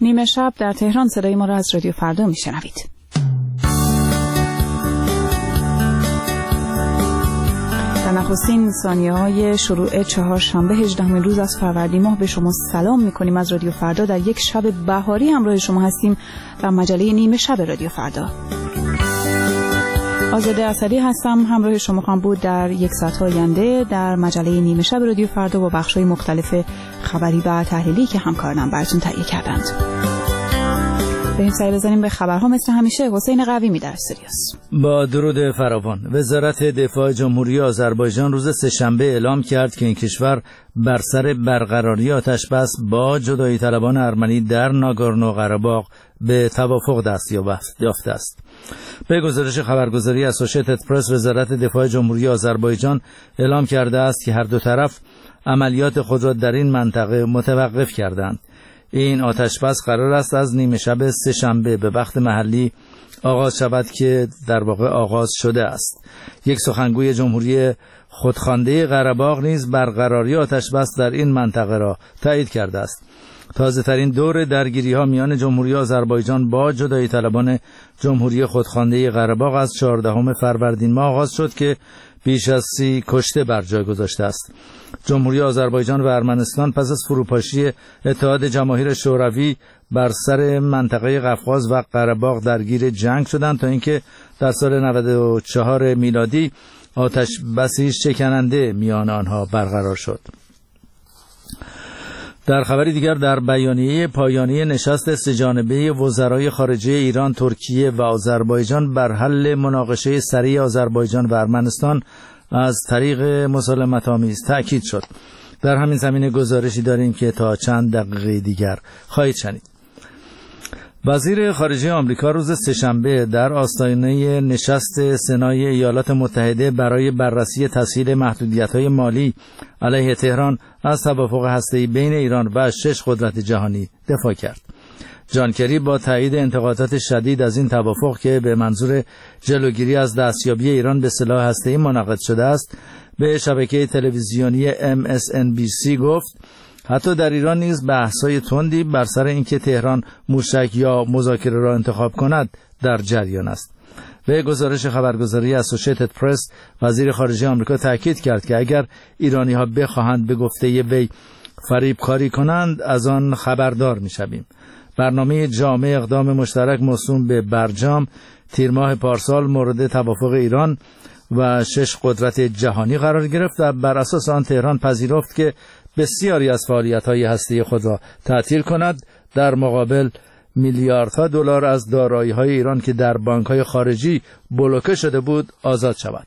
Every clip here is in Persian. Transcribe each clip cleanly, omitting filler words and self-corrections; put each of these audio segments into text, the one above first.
نیمه شب در تهران صدای ما را از رادیو فردا میشنوید. در نخستین ثانیه‌های شروع چهارشنبه 18 روز از فروردین ماه به شما سلام می‌کنیم از رادیو فردا. در یک شب بهاری همراه شما هستیم در مجله نیمه شب رادیو فردا. آزاده اسدی هستم، همراه شما خواهم بود در یک ساعت آینده در مجله نیمه شب رادیو فردا با بخش‌های مختلف خبری و تحلیلی که همکارانم براتون تهیه کردند. بریم سری بزنیم به خبرها. مثل همیشه حسین قویمی در استودیوست. با درود فراوان. وزارت دفاع جمهوری آذربایجان روز سه‌شنبه اعلام کرد که این کشور بر سر برقراری آتش‌بس با جدایی طلبان ارمنی در ناگورنو قره‌باغ به توافق دست یافته است. به گزارش خبرگزاری اسوشیتد پرس، وزارت دفاع جمهوری آذربایجان اعلام کرده است که هر دو طرف عملیات خود را در این منطقه متوقف کردند. این آتش‌بس قرار است از نیمه شب سه‌شنبه به وقت محلی آغاز شود که در واقع آغاز شده است. یک سخنگوی جمهوری خودخوانده قره‌باغ نیز برقراری آتش‌بس در این منطقه را تایید کرده است. تازه‌ترین دور درگیری‌ها میان جمهوری آذربایجان با جدایی طلبان جمهوری خودخوانده قره‌باغ از 14 فروردین ماه آغاز شد که بیش از 30 کشته بر جای گذاشته است. جمهوری آذربایجان و ارمنستان پس از فروپاشی اتحاد جماهیر شوروی بر سر منطقه قفقاز و قره‌باغ درگیر جنگ شدند تا اینکه در سال 94 میلادی آتش بسی شکننده میان آنها برقرار شد. در خبری دیگر، در بیانیه پایانی نشست سه‌جانبه وزرای خارجه ایران، ترکیه و آذربایجان بر حل مناقشه سریع آذربایجان و ارمنستان از طریق مسالمت‌آمیز تأکید شد. در همین زمینه گزارشی داریم که تا چند دقیقه دیگر خواهید شنید. وزیر خارجه آمریکا روز سه‌شنبه در آستانه نشست سنای ایالات متحده برای بررسی تسهیل محدودیت‌های مالی علیه تهران از توافق هسته‌ای بین ایران و 6 قدرت جهانی دفاع کرد. جان کری با تایید انتقادات شدید از این توافق که به منظور جلوگیری از دستیابی ایران به سلاح هسته‌ای منعقد شده است، به شبکه تلویزیونی MSNBC گفت حتی در ایران نیز بحث‌های تندی بر سر اینکه تهران موشک یا مذاکره را انتخاب کند در جریان است. به گزارش خبرگزاری اسوشیتد پرس، وزیر خارجه آمریکا تاکید کرد که اگر ایرانی‌ها بخواهند به گفته وی فریبکاری کنند از آن خبردار می‌شویم. برنامه جامع اقدام مشترک موسوم به برجام تیر ماه پارسال مورد توافق ایران و 6 قدرت جهانی قرار گرفت و بر اساس آن تهران پذیرفت که بسیاری از فعالیت‌های هسته‌ای خود را تعطیل کند در مقابل میلیاردها دلار از دارایی‌های ایران که در بانک‌های خارجی بلوکه شده بود آزاد شود.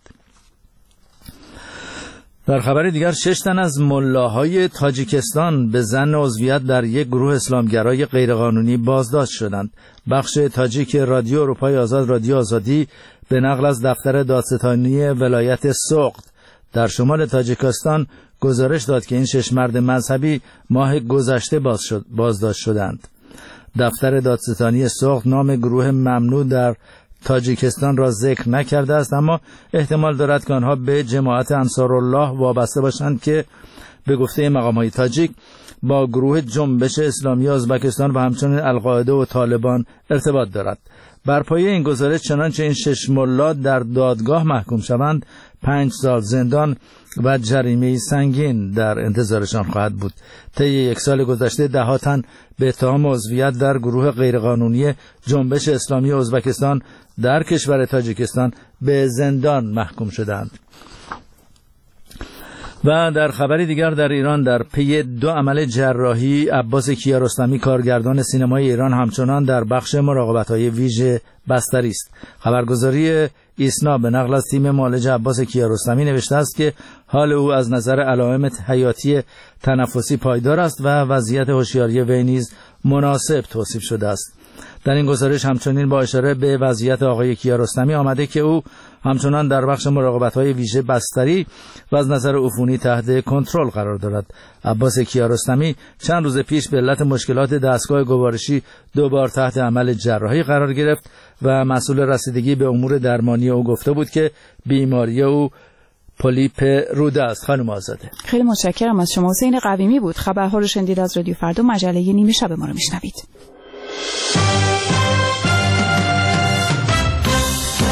در خبر دیگر، 6 تن از ملاهای تاجیکستان به ظن عضویت در یک گروه اسلامگرای غیرقانونی بازداشت شدند. بخش تاجیک رادیو اروپای آزاد، رادیو آزادی، به نقل از دفتر دادستانی ولایت سوقت در شمال تاجیکستان گزارش داد که این 6 مرد مذهبی ماه گذشته بازداشت شدند. دفتر دادستانی سوقت نام گروه ممنوع در تاجیکستان را ذکر نکرده است، اما احتمال دارد که آنها به جماعت انصارالله وابسته باشند که به گفته مقام‌های تاجیک با گروه جنبش اسلامی ازبکستان و همچنین القاعده و طالبان ارتباط دارد. بر پایه این گزارش چنانچه این 6 ملا در دادگاه محکوم شوند 5 سال زندان و جریمه سنگین در انتظارشان خواهد بود. طی 1 سال گذشته 10 تن به اتهام عضویت در گروه غیرقانونی جنبش اسلامی ازبکستان در کشور تاجیکستان به زندان محکوم شدند. و در خبری دیگر، در ایران در پی 2 عمل جراحی عباس کیارستمی کارگردان سینمای ایران همچنان در بخش مراقبت‌های ویژه بستری است. خبرگزاری ایسنا به نقل از تیم معالج عباس کیارستمی نوشته است که حال او از نظر علائم حیاتی تنفسی پایدار است و وضعیت هوشیاری وی نیز مناسب توصیف شده است. در این گزارش همچنین با اشاره به وضعیت آقای کیارستمی آمده که او همچنان در بخش مراقبت‌های ویژه بستری و از نظر عفونی تحت کنترل قرار دارد. عباس کیارستمی چند روز پیش به علت مشکلات دستگاه گوارشی 2 بار تحت عمل جراحی قرار گرفت و مسئول رسیدگی به امور درمانی او گفته بود که بیماری او پولیپ روده است. خانم آزاده، خیلی متشکرم از شما. حسین قویمی بود. خبرها رو شنیدید از رادیو فردا، مجله نیمه شب ما رو میشنوید.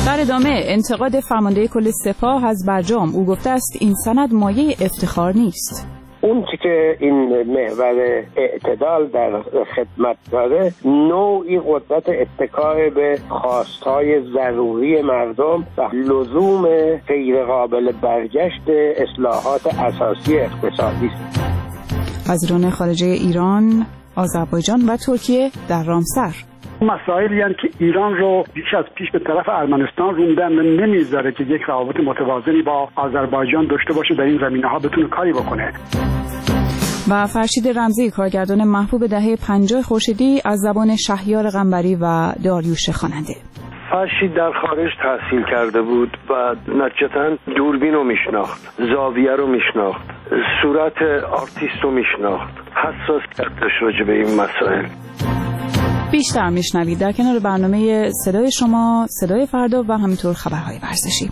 در ادامه انتقاد فرمانده کل سپاه از برجام، او گفته است این سند مایه افتخار نیست. اون چی که این محور اعتدال در خدمت داره نوعی قدرت اتکای به خواستهای ضروری مردم و لزوم غیر قابل برگشت اصلاحات اساسی اقتصادی است. وزیران خارجه ایران، آذربایجان و ترکیه در رامسر. مسائلی هستند که ایران رو بیش از پیش به طرف ارمنستان روندن و نمیذاره که یک روابط متوازنی با آذربایجان داشته باشه، در این زمینه‌ها بتونه کاری بکنه. و فرشید رمزی، کارگردان محبوب دهه 50 خورشیدی، از زبان شهریار قنبری و داریوش خواننده. فرشید در خارج تحصیل کرده بود و نتیجتاً دوربین رو میشناخت، زاویه رو میشناخت، صورت آرتیست رو میشناخت، حساسیت داشت راجع به این مسائل. بیشتر میشنوید در کنار برنامه صدای شما، صدای فردا و همینطور خبرهای ورزشی.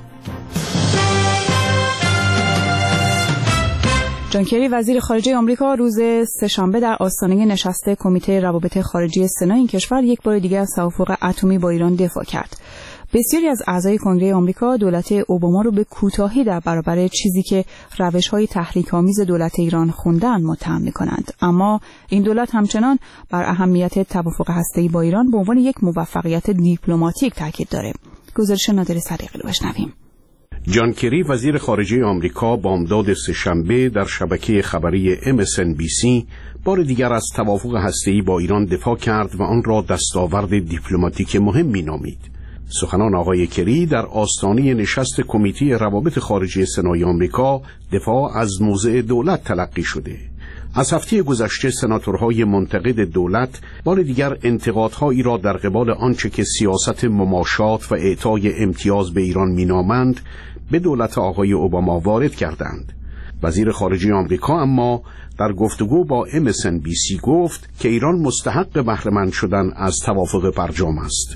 جان کری وزیر خارجه آمریکا روز سه‌شنبه در آستانه نشست کمیته روابط خارجی سنا این کشور یک بار دیگر از توافق اتمی با ایران دفاع کرد. بسیاری از اعضای کنگره آمریکا دولت اوباما رو به کوتاهی در برابر چیزی که روش‌های تحریک‌آمیز دولت ایران خوندن متهم می‌کنند، اما این دولت همچنان بر اهمیت توافق هسته‌ای با ایران به عنوان یک موفقیت دیپلماتیک تاکید داره. گزارش نادر صدیقی رو بشنویم. جان کری وزیر خارجه آمریکا بامداد سه‌شنبه در شبکه خبری MSNBC بار دیگر از توافق هسته‌ای با ایران دفاع کرد و آن را دستاورد دیپلماتیک مهمی نامید. سخنان آقای کری در آستانه نشست کمیته روابط خارجی سنای آمریکا دفاع از موضع دولت تلقی شده. از هفته گذشته سناتورهای منتقد دولت بار دیگر انتقادهایی را در قبال آنچه که سیاست مماشات و اعطای امتیاز به ایران مینامند به دولت آقای اوباما وارد کردند. وزیر خارجه آمریکا اما در گفتگو با MSNBC گفت که ایران مستحق بهره‌مند شدن از توافق برجام است.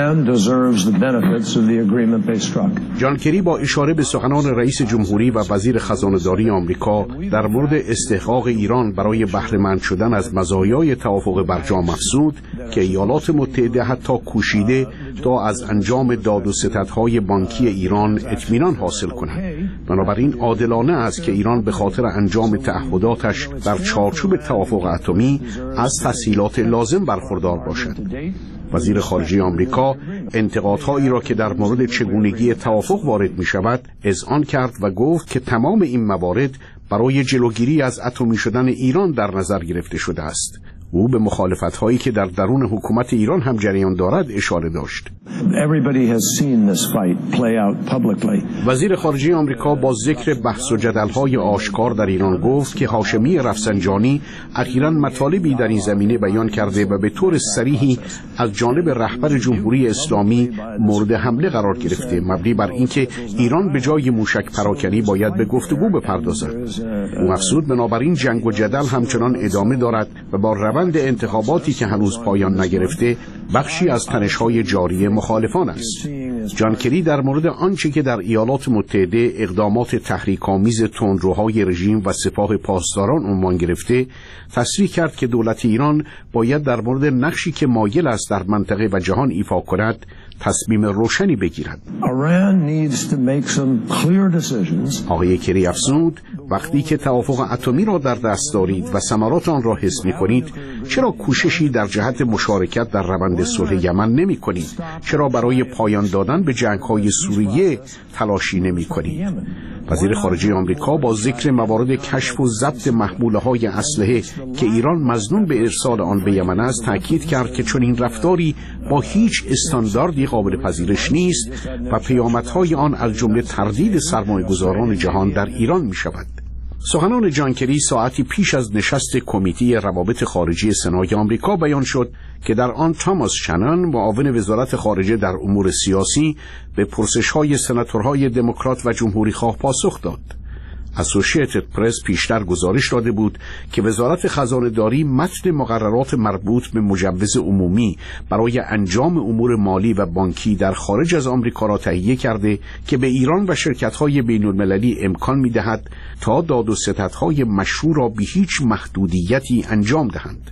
جان کری با اشاره به سخنان رئیس جمهوری و وزیر خزانه‌داری آمریکا در مورد استحقاق ایران برای بهره‌مند شدن از مزایای توافق برجام افزود که ایالات متحده حتی کوشیده تا از انجام داد و ستدهای بانکی ایران اطمینان حاصل کند. بنابراین عادلانه است که ایران به خاطر انجام تعهداتش در چارچوب توافق اتمی از تسهیلات لازم برخوردار باشد. وزیر خارجه آمریکا انتقادهایی را که در مورد چگونگی توافق وارد می شود اذعان کرد و گفت که تمام این موارد برای جلوگیری از اتمی شدن ایران در نظر گرفته شده است. او به مخالفت‌هایی که در درون حکومت ایران هم جریان دارد اشاره داشت. وزیر خارجه آمریکا با ذکر بحث و جدل‌های آشکار در ایران گفت که هاشمی رفسنجانی اخیراً مطالبی در این زمینه بیان کرده و به طور صریحی از جانب رهبر جمهوری اسلامی مورد حمله قرار گرفته، مبنی بر اینکه ایران به جای موشک پراکنی باید به گفتگو بپردازد. او افزود بنابراین جنگ و جدل همچنان ادامه دارد و با روند انتخاباتی که هنوز پایان نگرفته بخشی از تنش‌های جاری مخالفان است. جان کری در مورد آنچه که در ایالات متحده اقدامات تحریک‌آمیز تندروهای رژیم و سپاه پاسداران عنوان گرفته تصریح کرد که دولت ایران باید در مورد نقشی که مایل است در منطقه و جهان ایفا کند تصمیم روشنی بگیرد. آقای کری افزود وقتی که توافق اتمی را در دست دارید و ثمرات آن را حس می‌کنید چرا کوششی در جهت مشارکت در روند صلح یمن نمی‌کنید؟ چرا برای پایان دادن به جنگ‌های سوریه تلاشی نمی‌کنید؟ وزیر خارجه آمریکا با ذکر موارد کشف و ضبط محموله‌های اسلحه که ایران مظنون به ارسال آن به یمن است تاکید کرد که چنین رفتاری با هیچ استانداردی قابل پذیرش نیست و پیامدهای آن از جمله تردید سرمایه‌گذاران جهان در ایران می‌شود. سخنان جان کری ساعتی پیش از نشست کمیته روابط خارجی سنای آمریکا بیان شد که در آن تاماس شنن معاون وزارت خارجه در امور سیاسی به پرسش‌های سناتورهای دموکرات و جمهوری‌خواه پاسخ داد. اسوسییتد پرس پیشتر گزارش داده بود که وزارت خزانه‌داری متن مقررات مربوط به مجوز عمومی برای انجام امور مالی و بانکی در خارج از آمریکا را تهیه کرده که به ایران و شرکت‌های بین‌المللی امکان می‌دهد تا داد و ستدهای مشروع را بی هیچ محدودیتی انجام دهند.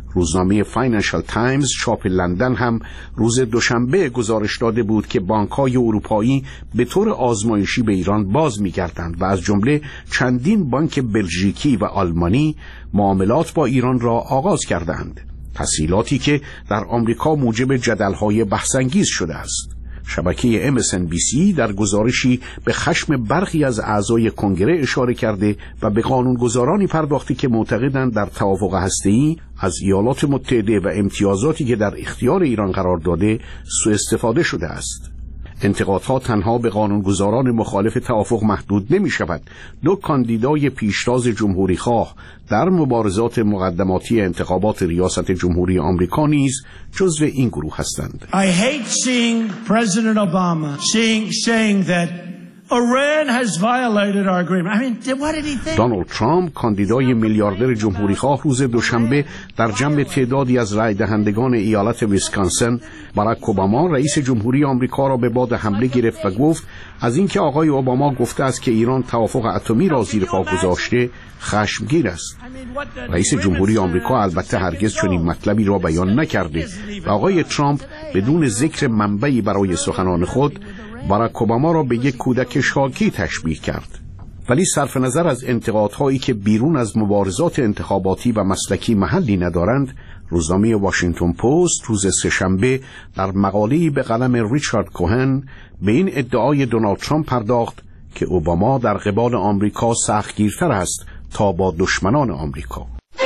روزنامه فاینانشال تایمز چاپ لندن هم روز دوشنبه گزارش داده بود که بانک‌های اروپایی به طور آزمایشی به ایران باز می‌گردند و از جمله چندین بانک بلژیکی و آلمانی معاملات با ایران را آغاز کردند. تسهیلاتی که در آمریکا موجب جدل‌های بحث‌انگیز شده است. شبکه MSNBC در گزارشی به خشم برخی از اعضای کنگره اشاره کرده و به قانونگذارانی پرداخته که معتقدند در توافق هسته‌ای از ایالات متحده و امتیازاتی که در اختیار ایران قرار داده سوء استفاده شده است. انتقادها تنها به قانونگذاران مخالف توافق محدود نمی شود. دو کاندیدای پیشتاز جمهوری خواه در مبارزات مقدماتی انتخابات ریاست جمهوری آمریکا نیز جزو این گروه هستند. I hate seeing President Obama saying that Iran has violated our agreement. I mean, what did he think? دونالد ترامپ کاندیدای میلیاردر جمهوری خواه روز دوشنبه در جمع تعدادی از رای دهندگان ایالت ویسکانسن باراک اوباما رئیس جمهوری آمریکا را به باد حمله گرفت و گفت از اینکه آقای اوباما گفته است که ایران توافق اتمی را زیر پا گذاشته خشمگین است. رئیس جمهوری آمریکا البته هرگز چنین مطلبی را بیان نکرده و آقای ترامپ بدون ذکر منبعی برای سخنان خود باراک اوباما را به یک کودک شاکی تشبیه کرد. ولی صرف نظر از انتقادهایی که بیرون از مبارزات انتخاباتی و مسلکی محلی ندارند، روزنامه واشنگتن پست روز سه‌شنبه در مقاله‌ای به قلم ریچارد کوهن به این ادعای دونالد ترامپ پرداخت که اوباما در قبال آمریکا سختگیرتر است تا با دشمنان آمریکا.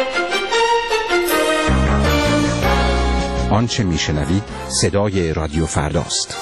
آنچه میشنوید صدای رادیو فرداست.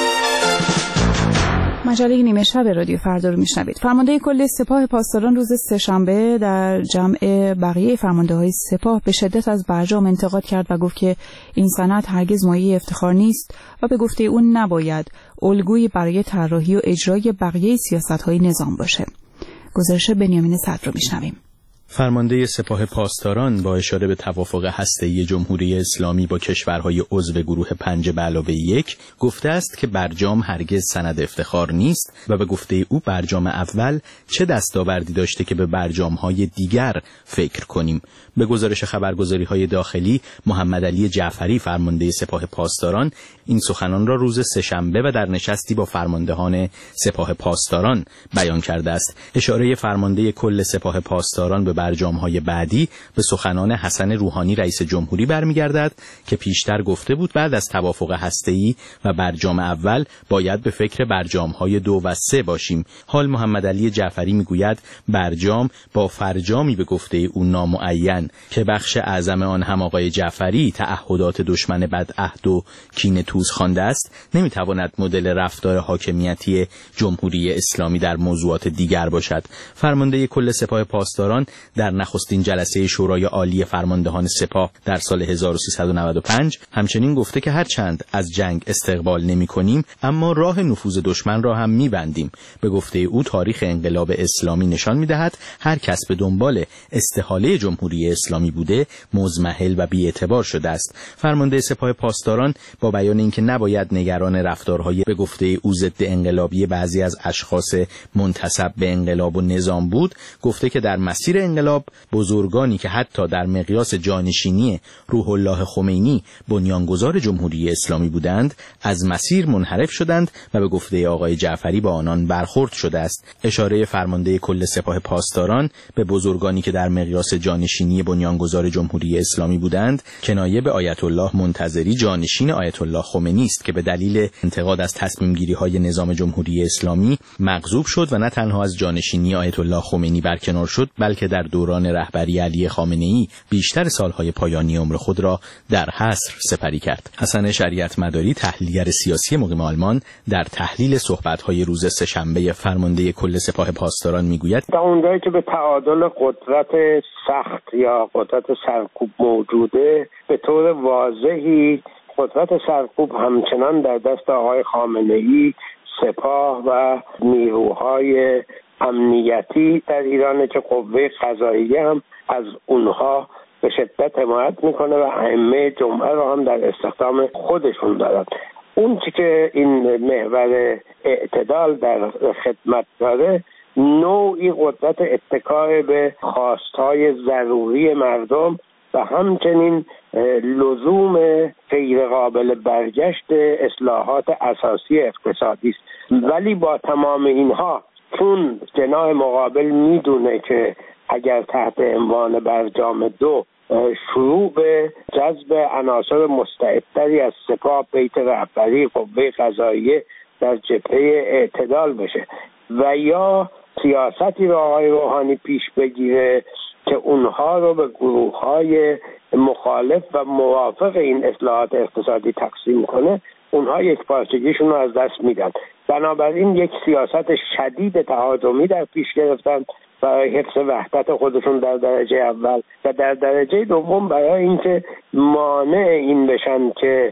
مجله نیمه شب رادیو فردا رو میشنوید. فرمانده کل سپاه پاسداران روز سه‌شنبه در جمع بقیه فرمانده‌های سپاه به شدت از برجام انتقاد کرد و گفت که این سند هرگز مایه افتخار نیست و به گفته اون نباید الگویی برای طراحی و اجرای بقیه سیاست‌های نظام باشه. گزارش بنیامین صدر رو میشنویم. فرمانده سپاه پاسداران با اشاره به توافق هسته‌ای جمهوری اسلامی با کشورهای عضو گروه 5+1 گفته است که برجام هرگز سند افتخار نیست و به گفته او برجام اول چه دستاوردی داشته که به برجام‌های دیگر فکر کنیم. به گزارش خبرگزاری‌های داخلی، محمد علی جعفری فرمانده سپاه پاسداران این سخنان را روز سه‌شنبه و در نشستی با فرماندهان سپاه پاسداران بیان کرده است. اشاره فرمانده کل سپاه پاسداران به برجام‌های بعدی به سخنان حسن روحانی رئیس جمهوری برمیگردد که پیشتر گفته بود بعد از توافق هسته‌ای و برجام اول باید به فکر برجام‌های 2 و 3 باشیم. حال محمد علی جعفری میگوید برجام با فرجامی به گفته او نامعین که بخش اعظم آن هم آقای جعفری تعهدات دشمن بدعهد و کینه‌توز خوانده است نمیتواند مدل رفتار حاکمیتی جمهوری اسلامی در موضوعات دیگر باشد. فرمانده کل سپاه پاسداران در نخستین جلسه شورای عالی فرماندهان سپاه در سال 1395 همچنین گفته که هرچند از جنگ استقبال نمی‌کنیم اما راه نفوذ دشمن را هم می‌بندیم. به گفته او تاریخ انقلاب اسلامی نشان می‌دهد هر کس به دنبال استحاله جمهوری اسلامی بوده مضمحل و بی‌اعتبار شده است. فرمانده سپاه پاسداران با بیان اینکه نباید نگران رفتارهای به گفته او ضد انقلابی بعضی از اشخاص منتسب به انقلاب و نظام بود، گفته که در مسیر انقلاب بزرگانی که حتی در مقیاس جانشینی روح الله خمینی بنیانگذار جمهوری اسلامی بودند از مسیر منحرف شدند و به گفته آقای جعفری با آنان برخورد شده است. اشاره فرمانده کل سپاه پاسداران به بزرگانی که در مقیاس جانشینی بنیانگذار جمهوری اسلامی بودند کنایه به آیت الله منتظری جانشین آیت الله خمینی است که به دلیل انتقاد از تصمیم گیری های نظام جمهوری اسلامی مغضوب شد و نه تنها از جانشینی آیت الله خمینی برکنار شد بلکه در دوران رهبری علی خامنه‌ای بیشتر سالهای پایانی عمر خود را در حصر سپری کرد. حسن شریعت مداری تحلیلگر سیاسی مقیم آلمان در تحلیل صحبت‌های روز سه‌شنبه فرمانده کل سپاه پاسداران میگوید تا اونجایی که به تعادل قدرت سخت یا قدرت سرکوب موجوده به طور واضحی قدرت سرکوب همچنان در دست آقای خامنه‌ای، سپاه و نیروهای امنیتی در ایران که قوه قضاییه هم از اونها به شدت حمایت میکنه و ائمه جمعه رو هم در استخدام خودشون دارن. اون چی که این محور اعتدال در خدمت داره نوعی قدرت اتکای به خواستهای ضروری مردم و همچنین لزوم غیر قابل برگشت اصلاحات اساسی اقتصادی است. ولی با تمام اینها چون جناح مقابل میدونه که اگر تحت عنوان برجام 2 شروع به جذب عناصر مستعدتری از سپاه بیت رهبری قوه قضاییه در جبهه اعتدال بشه و یا سیاستی را آقای روحانی پیش بگیره که اونها رو به گروه‌های مخالف و موافق این اصلاحات اقتصادی تقسیم کنه، اونها یک پارچگیشون رو از دست میدن. بنابراین یک سیاست شدید تهاجمی در پیش گرفتن برای حفظ وحدت خودشون در درجه اول و در درجه دوم برای اینکه مانع این بشن که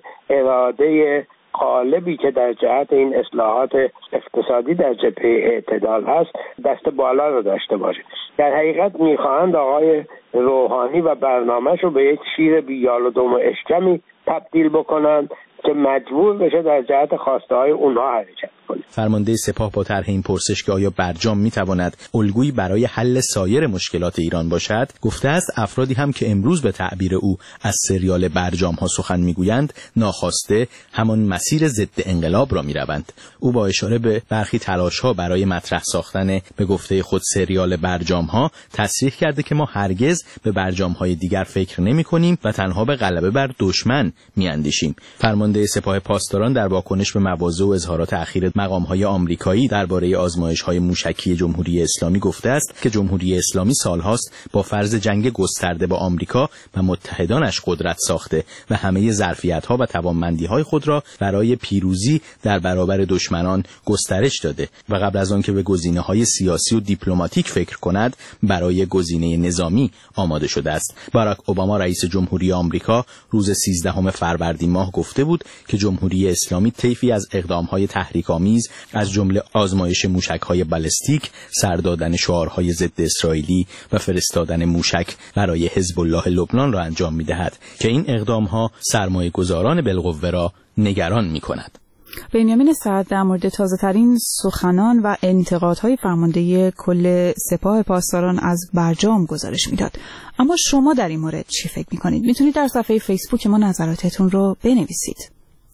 اراده قالبی که در جهت این اصلاحات اقتصادی در جبهه اعتدال هست دست بالا رو داشته باشه. در حقیقت میخواهند آقای روحانی و برنامه‌ش رو به یک شیر بیال و دم و اشکمی تبدیل بکنند که مجبور بشه در جهت خواسته های اونها حرکت کنه. فرمانده سپاه با طرح این پرسش که آیا برجام میتواند الگویی برای حل سایر مشکلات ایران باشد، گفته است افرادی هم که امروز به تعبیر او از سریال برجام ها سخن میگویند ناخواسته همان مسیر ضد انقلاب را میروند. او با اشاره به برخی تلاش ها برای مطرح ساختن به گفته خود سریال برجام ها تصریح کرده که ما هرگز به برجام های دیگر فکر نمی کنیم و تنها به غلبه بر دشمن میاندیشیم. فرمانده سپاه پاسداران در واکنش به مواضع و اظهارات اخیر مقام‌های آمریکایی درباره آزمایش‌های موشکی جمهوری اسلامی گفته است که جمهوری اسلامی سال‌هاست با فرض جنگ گسترده با آمریکا و متحدانش قدرت ساخته و همه ظرفیت‌ها و توانمندی‌های خود را برای پیروزی در برابر دشمنان گسترش داده و قبل از آن که به گزینه‌های سیاسی و دیپلماتیک فکر کند برای گزینه نظامی آماده شده است. باراک اوباما رئیس جمهوری آمریکا روز 13 فروردین ماه گفته بود که جمهوری اسلامی طیفی از اقدام‌های تحریک‌آمیز از جمله آزمایش موشک‌های بالستیک، سر دادن شعارهای ضد اسرائیلی و فرستادن موشک برای حزب الله لبنان را انجام می‌دهد که این اقدام‌ها سرمایه‌گذاران بالقوه را نگران می‌کند. بنیامین سعد در مورد تازه‌ترین سخنان و انتقادهای فرمانده کل سپاه پاسداران از برجام گزارش میداد. اما شما در این مورد چی فکر می‌کنید؟ می‌تونید در صفحه فیسبوک ما نظراتتون رو بنویسید.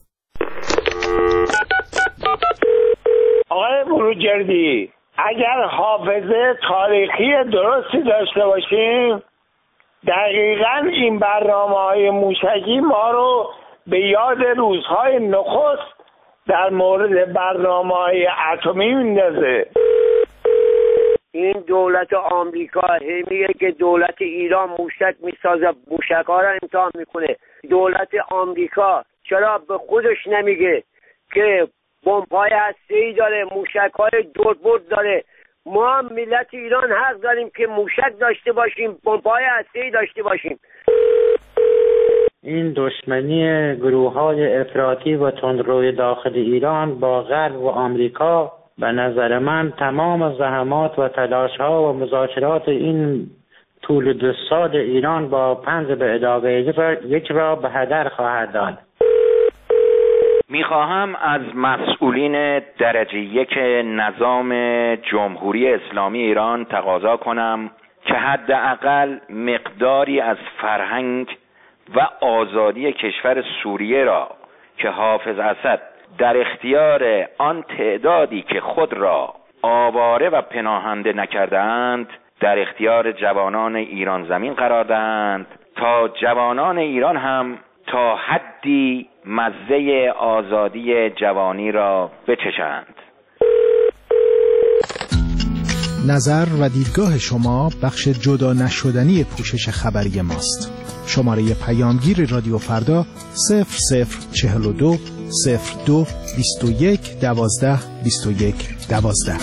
آقای بروجردی، اگر حافظه تاریخی درستی داشته باشیم دقیقاً این برنامه‌های موشکی ما رو به یاد روزهای نخست در مورد برنامه‌های اتمی میندازه. این دولت آمریکا میگه که دولت ایران موشک میسازه، موشک‌ها را امتحان میکنه. دولت آمریکا چرا به خودش نمیگه که بمب‌های هسته‌ای داره، موشک‌های دوربرد داره؟ ما ملت ایران حق داریم که موشک داشته باشیم، بمب‌های هسته‌ای داشته باشیم. این دشمنی گروه‌های افراطی و تندروی داخل ایران با غرب و آمریکا به نظر من تمام زحمات و تلاش‌ها و مذاکرات این طول 2 سال ایران با پنج به علاوه یک را به هدر خواهد داد. میخواهم از مسئولین درجه 1 نظام جمهوری اسلامی ایران تقاضا کنم که حداقل مقداری از فرهنگ و آزادی کشور سوریه را که حافظ اسد در اختیار آن تعدادی که خود را آواره و پناهنده نکردند در اختیار جوانان ایران زمین قرار دهند تا جوانان ایران هم تا حدی مزه آزادی جوانی را بچشند. نظر و دیدگاه شما بخش جدا نشدنی پوشش خبری ماست. شماره پیامگیر رادیو فردا 0042 02 21 12 21 12.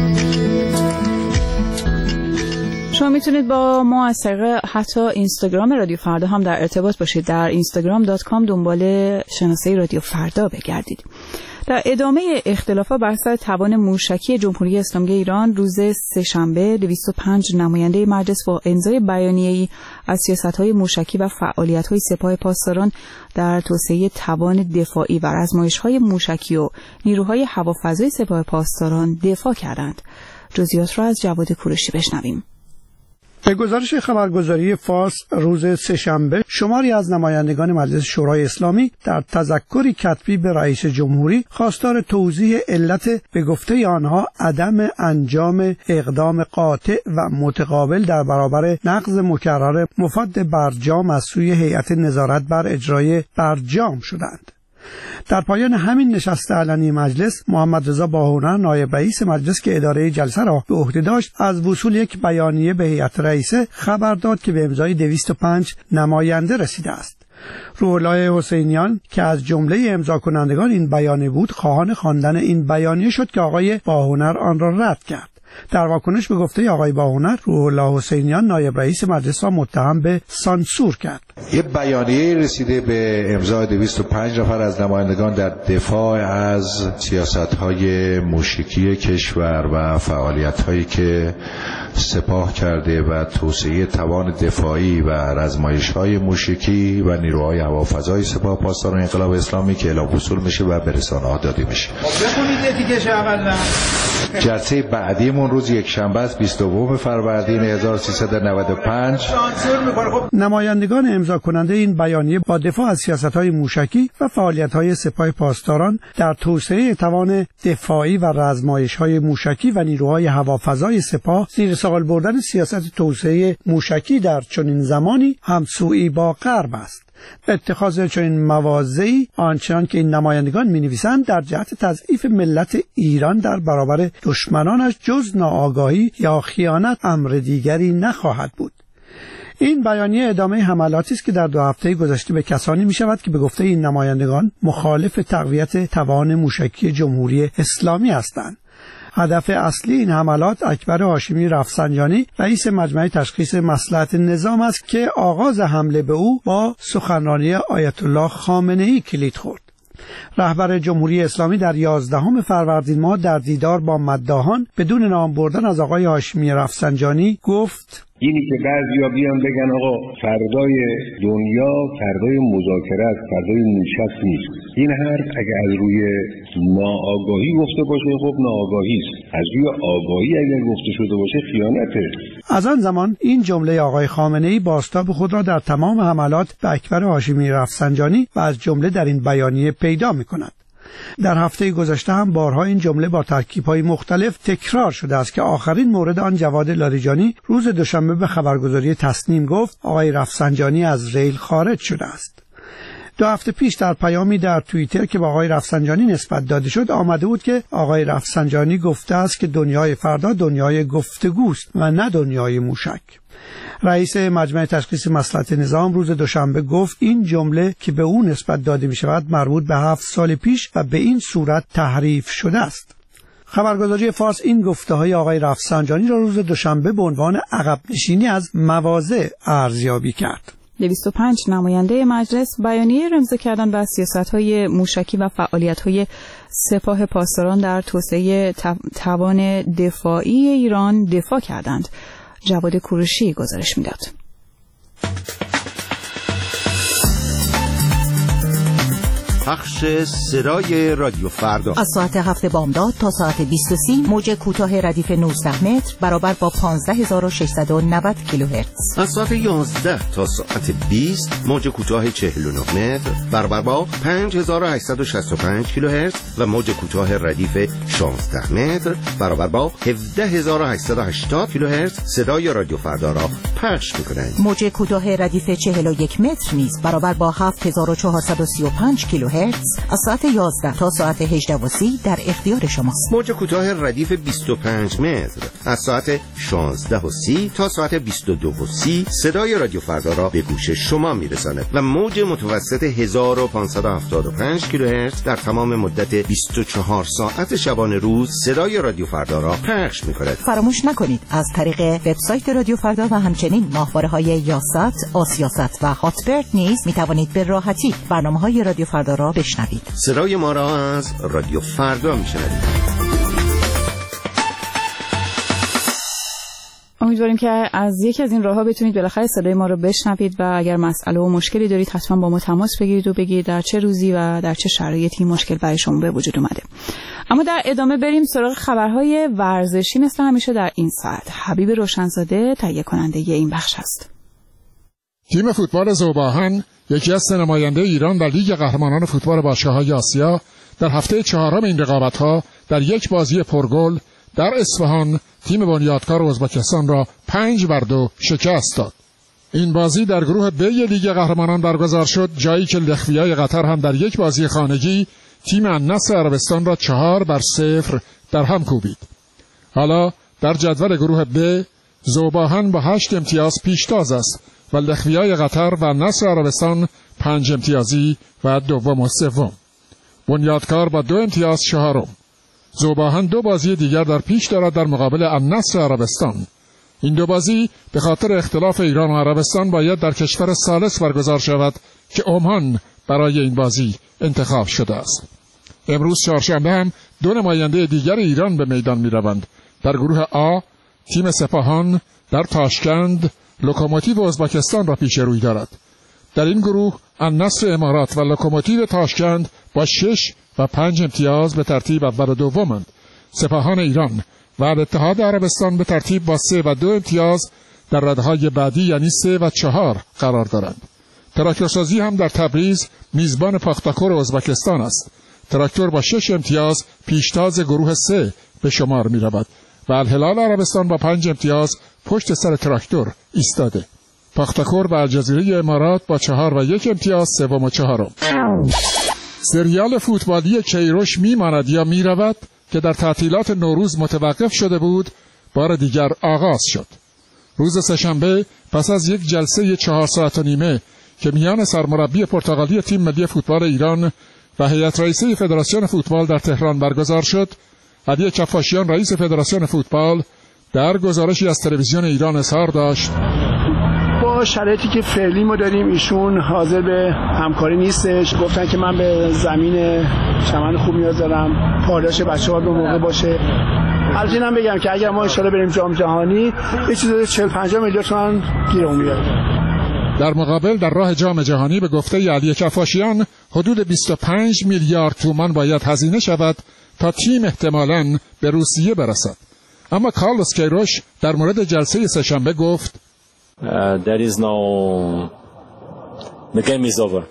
شما میتونید با ما از طریق حتی اینستاگرام رادیو فردا هم در ارتباط باشید. در instagram.com دنبال شناسه رادیو فردا بگردید. در ادامه اختلافات بر سر توان موشکی جمهوری اسلامی ایران روز سه‌شنبه 205 نماینده مجلس با امضای بیانیه‌ای از سیاست‌های موشکی و فعالیت‌های سپاه پاسداران در توسعه توان دفاعی و آزمایش‌های موشکی و نیروهای هوافضای سپاه پاسداران دفاع کردند. جزئیات را از جواد کوروشی بشنویم. به گزارش خبرگزاری فارس روز سه‌شنبه، شماری از نمایندگان مجلس شورای اسلامی در تذکری کتبی به رئیس جمهوری خواستار توضیح علت به گفته آنها عدم انجام اقدام قاطع و متقابل در برابر نقض مکرر مفاد برجام از سوی هیئت نظارت بر اجرای برجام شدند. در پایان همین نشست علنی مجلس، محمد رضا باهنر نایب رئیس مجلس که اداره جلسه را به عهده داشت، از وصول یک بیانیه به هیئت رئیسه خبر داد که به امضای 205 نماینده رسیده است. روح الله حسینیان که از جمله امضا کنندگان این بیانیه بود، خواهان خواندن این بیانیه شد که آقای باهنر آن را رد کرد. در واکنش به گفته آقای باهنر، روح الله حسینیان نایب رئیس مجلس را متهم به سانسور کرد. یه بیانیه رسیده به امضای 205 نفر از نمایندگان در دفاع از سیاست‌های موشکی کشور و فعالیت‌هایی که سپاه کرده و توسعه توان دفاعی و رزمایش‌های موشکی و نیروهای هوافضای سپاه پاسداران انقلاب اسلامی که اعلام وصول میشه و به رسانه‌ها داده میشه. بخونید دیگه اولا. جلسه بعدیمون روز یکشنبه است 22 فروردین 1395. نمایندگان امضا کننده این بیانیه با دفاع از سیاست‌های موشکی و فعالیت‌های سپاه پاسداران در توسعه توان دفاعی و رزمایش‌های موشکی و نیروهای هوافضای سپاه زیر سوال بردن سیاست توسعه موشکی در چنین زمانی همسویی با غرب است. اتخاذ چنین مواضعی آنچنان که این نمایندگان می‌نویسند در جهت تضعیف ملت ایران در برابر دشمنانش جز ناآگاهی یا خیانت امر دیگری نخواهد بود. این بیانیه ادامه حملاتی است که در 2 هفته گذشته به کسانی می‌شود که به گفته این نمایندگان مخالف تقویت توان موشکی جمهوری اسلامی هستند. هدف اصلی این حملات اکبر هاشمی رفسنجانی رئیس مجمع تشخیص مصلحت نظام است که آغاز حمله به او با سخنرانی آیت الله خامنه‌ای کلید خورد. رهبر جمهوری اسلامی در 11 فروردین ماه در دیدار با مداحان بدون نام بردن از آقای هاشمی رفسنجانی گفت: اینی که بعضیا بیان بگن آقا فردای دنیا فردای مذاکره است، فردای نشست نیست. این حرف اگه از روی ناآگاهی گفته باشه خب ناآگاهی است، از روی آگاهی اگر گفته شده باشه خیانته. از آن زمان این جمله آقای خامنه‌ای بازتاب خود را در تمام حملات به اکبر هاشمی رفسنجانی و از جمله در این بیانیه پیدا می‌کند. در هفته گذشته هم بارها این جمله با ترکیب‌های مختلف تکرار شده است که آخرین مورد آن جواد لاریجانی روز دوشنبه به خبرگزاری تصنیم گفت آقای رفسنجانی از ریل خارج شده است. 2 هفته پیش در پیامی در توییتر که با آقای رفسنجانی نسبت داده شد آمده بود که آقای رفسنجانی گفته است که دنیای فردا دنیای گفتگوست و نه دنیای موشک. رئیس مجمع تشخیص مصلحت نظام روز دوشنبه گفت این جمله که به او نسبت داده می شود مربوط به 7 سال پیش و به این صورت تحریف شده است. خبرگزاری فارس این گفته‌های آقای رفسنجانی را روز دوشنبه به عنوان عقب نشینی از مواضع ارزیابی کرد. 205 نماینده مجلس بیانیه را امضا کردند و سیاست‌های موشکی و فعالیت‌های سپاه پاسداران در توسعه توان دفاعی ایران دفاع کردند. جواد کوروشی گزارش میداد. پخش صدای رادیو فردا از ساعت 7 بامداد تا ساعت 20:30 موج کوتاه ردیف 19 متر برابر با 15690 کیلوهرتز. از ساعت 11 تا ساعت 20 موج کوتاه 49 متر برابر با 5865 کیلوهرتز و موج کوتاه ردیف 16 متر برابر با 17880 کیلوهرتز صدای رادیو فردا را پخش می‌کنند. موج کوتاه ردیف 41 متر نیز برابر با 7435 کیلوهرتز از ساعت 11 تا ساعت 18:30 در اختیار شماست. موج کوتاه ردیف 25 متر از ساعت 16:30 تا ساعت 22:30 صدای رادیو فردا را به گوش شما میرساند و موج متوسط 1575 کیلوهرتز در تمام مدت 24 ساعت شبانه روز صدای رادیو فردا را پخش می‌کند. فراموش نکنید از طریق وبسایت رادیو فردا و همچنین ماهواره‌های یاست، آسیاست و هاتبرد نیز می‌توانید به راحتی برنامه‌های رادیو فردا را بشنوید. صدای ما را از رادیو فردا میشنوید. امیدواریم که از یکی از این راه‌ها بتونید بالاخره صدای ما رو بشنوید و اگر مسئله و مشکلی دارید حتما با ما تماس بگیرید و بگید در چه روزی و در چه شرایطی مشکل برای شما به وجود اومده. اما در ادامه بریم سراغ خبرهای ورزشی مثل همیشه در این ساعت. حبیب روشنزاده تهیه کننده این بخش است. تیم فوتبال ذوب‌آهن یکی از نماینده ایران در لیگ قهرمانان فوتبال باشگاه‌های آسیا در هفته چهارم این رقابت‌ها در یک بازی پرگل در اصفهان تیم بنیادکار ازبکستان را 5-2 شکست داد. این بازی در گروه ب لیگ قهرمانان برگزار شد، جایی که لخویای قطر هم در یک بازی خانگی تیم النصر عربستان را 4-0 در هم کوبید. حالا در جدول گروه ب ذوب‌آهن با 8 امتیاز پیشتاز است و لخویای قطر و النصر عربستان 5 امتیازی و دوم و سوم. بنیادکار با 2 امتیاز چهارم. ذوب‌آهن 2 بازی دیگر در پیش دارد در مقابل النصر عربستان. این 2 بازی به خاطر اختلاف ایران و عربستان باید در کشور ثالث برگزار شود که عمان برای این بازی انتخاب شده است. امروز چهارشنبه هم 2 نماینده دیگر ایران به میدان می روند. در گروه آ تیم سپاهان در تاشکند لوکوموتیو ازبکستان را پیش روی دارد. در این گروه النصر امارات و لوکوموتیو تاشکند با 6 و 5 امتیاز به ترتیب اول و دومند. سپاهان ایران و اتحاد عربستان به ترتیب با 3 و 2 امتیاز در رده‌های بعدی یعنی 3 و 4 قرار دارند. تراکتورسازی هم در تبریز میزبان پاختاکور ازبکستان است. تراکتور با 6 امتیاز پیشتاز گروه 3 به شمار می رود و الهلال عربستان با 5 امتیاز پشت سر تراکتور ایستاده. پاختاکور و الجزیره امارات با 4 و 1 امتیاز سوم و چهارم. سریال فوتبالی کیروش میماند یا میرود که در تعطیلات نوروز متوقف شده بود بار دیگر آغاز شد. روز سه‌شنبه پس از یک جلسه 4 ساعت و نیمه که میان سرمربی پرتغالی تیم ملی فوتبال ایران و هیئت رئیسه فدراسیون فوتبال در تهران برگزار شد، علی کفاشیان رئیس فدراسیون فوتبال در گزارشی از تلویزیون ایران اظهار داشت با شرایطی که فعلی ما داریم ایشون حاضر به همکاری نیستش. گفتن که من به زمین چمن خوب نیاز دارم، پاداش بچه‌ها به موقع باشه. البته اینم بگم که اگر ما ان شاءالله بریم جام جهانی یه چیزی 40-50 میلیارد تومان گیرمون میاد. در مقابل در راه جام جهانی به گفته علی کفاشیان حدود 25 میلیارد تومان باید هزینه شود تا تیم احتمالاً به روسیه برسد. اما کارلوس کیروش در مورد جلسه سه‌شنبه گفت there is no the game is over.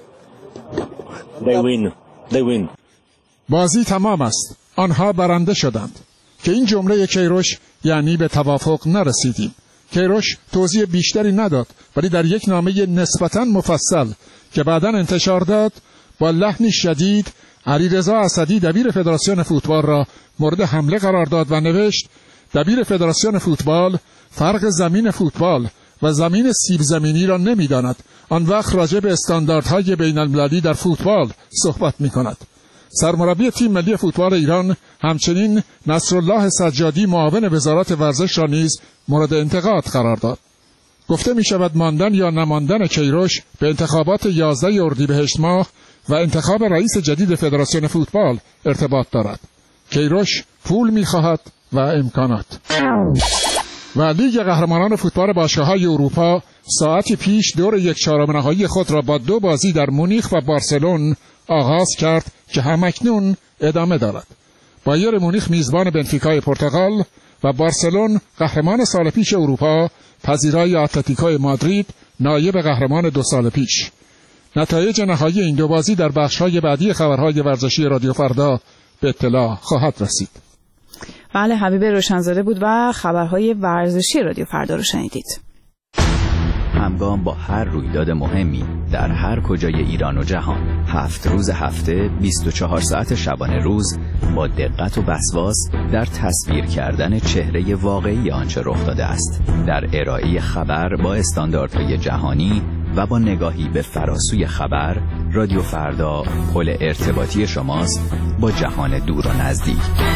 They win. بازی تمام است. آنها برنده شدند. که این جمله کیروش یعنی به توافق نرسیدیم. کیروش توضیح بیشتری نداد، ولی در یک نامه نسبتاً مفصل که بعداً انتشار داد با لحنی شدید علیرضا اسدی دبیر فدراسیون فوتبال را مورد حمله قرار داد و نوشت دبیر فدراسیون فوتبال فرق زمین فوتبال و زمین سیب زمینی را نمی‌داند. آن وقت راجع به استانداردهای بین‌المللی در فوتبال صحبت می‌کند. سرمربی تیم ملی فوتبال ایران همچنین نصرالله سجادی معاون وزارت ورزش را نیز مورد انتقاد قرار داد. گفته می‌شود ماندن یا نماندن کیروش به انتخابات 11 اردیبهشت ماه و انتخاب رئیس جدید فدراسیون فوتبال ارتباط دارد. کیروش پول می‌خواهد و امکانات. و لیگ قهرمانان فوتبال باشگاه‌های اروپا ساعتی پیش دور 1/4 نهایی خود را با 2 بازی در مونیخ و بارسلون آغاز کرد که همکنون ادامه دارد. بایر مونیخ میزبان بنفیکای پرتغال و بارسلون قهرمان سال پیش اروپا پذیرای اتلتیکو مادرید نایب قهرمان 2 سال پیش. نتایج نهایی این 2 بازی در بخش‌های بعدی خبرهای ورزشی رادیو فردا به اطلاع خواهد رسید. بله، حبیب روشنزاده بود و خبرهای ورزشی رادیو فردا رو شنیدید. همگام با هر رویداد مهمی در هر کجای ایران و جهان 7 روز هفته 24 ساعت شبانه روز با دقت و وسواس در تصویر کردن چهره واقعی آنچه رخ داده است، در ارائه خبر با استانداردهای جهانی و با نگاهی به فراسوی خبر. رادیو فردا پل ارتباطی شماست با جهان دور و نزدیک.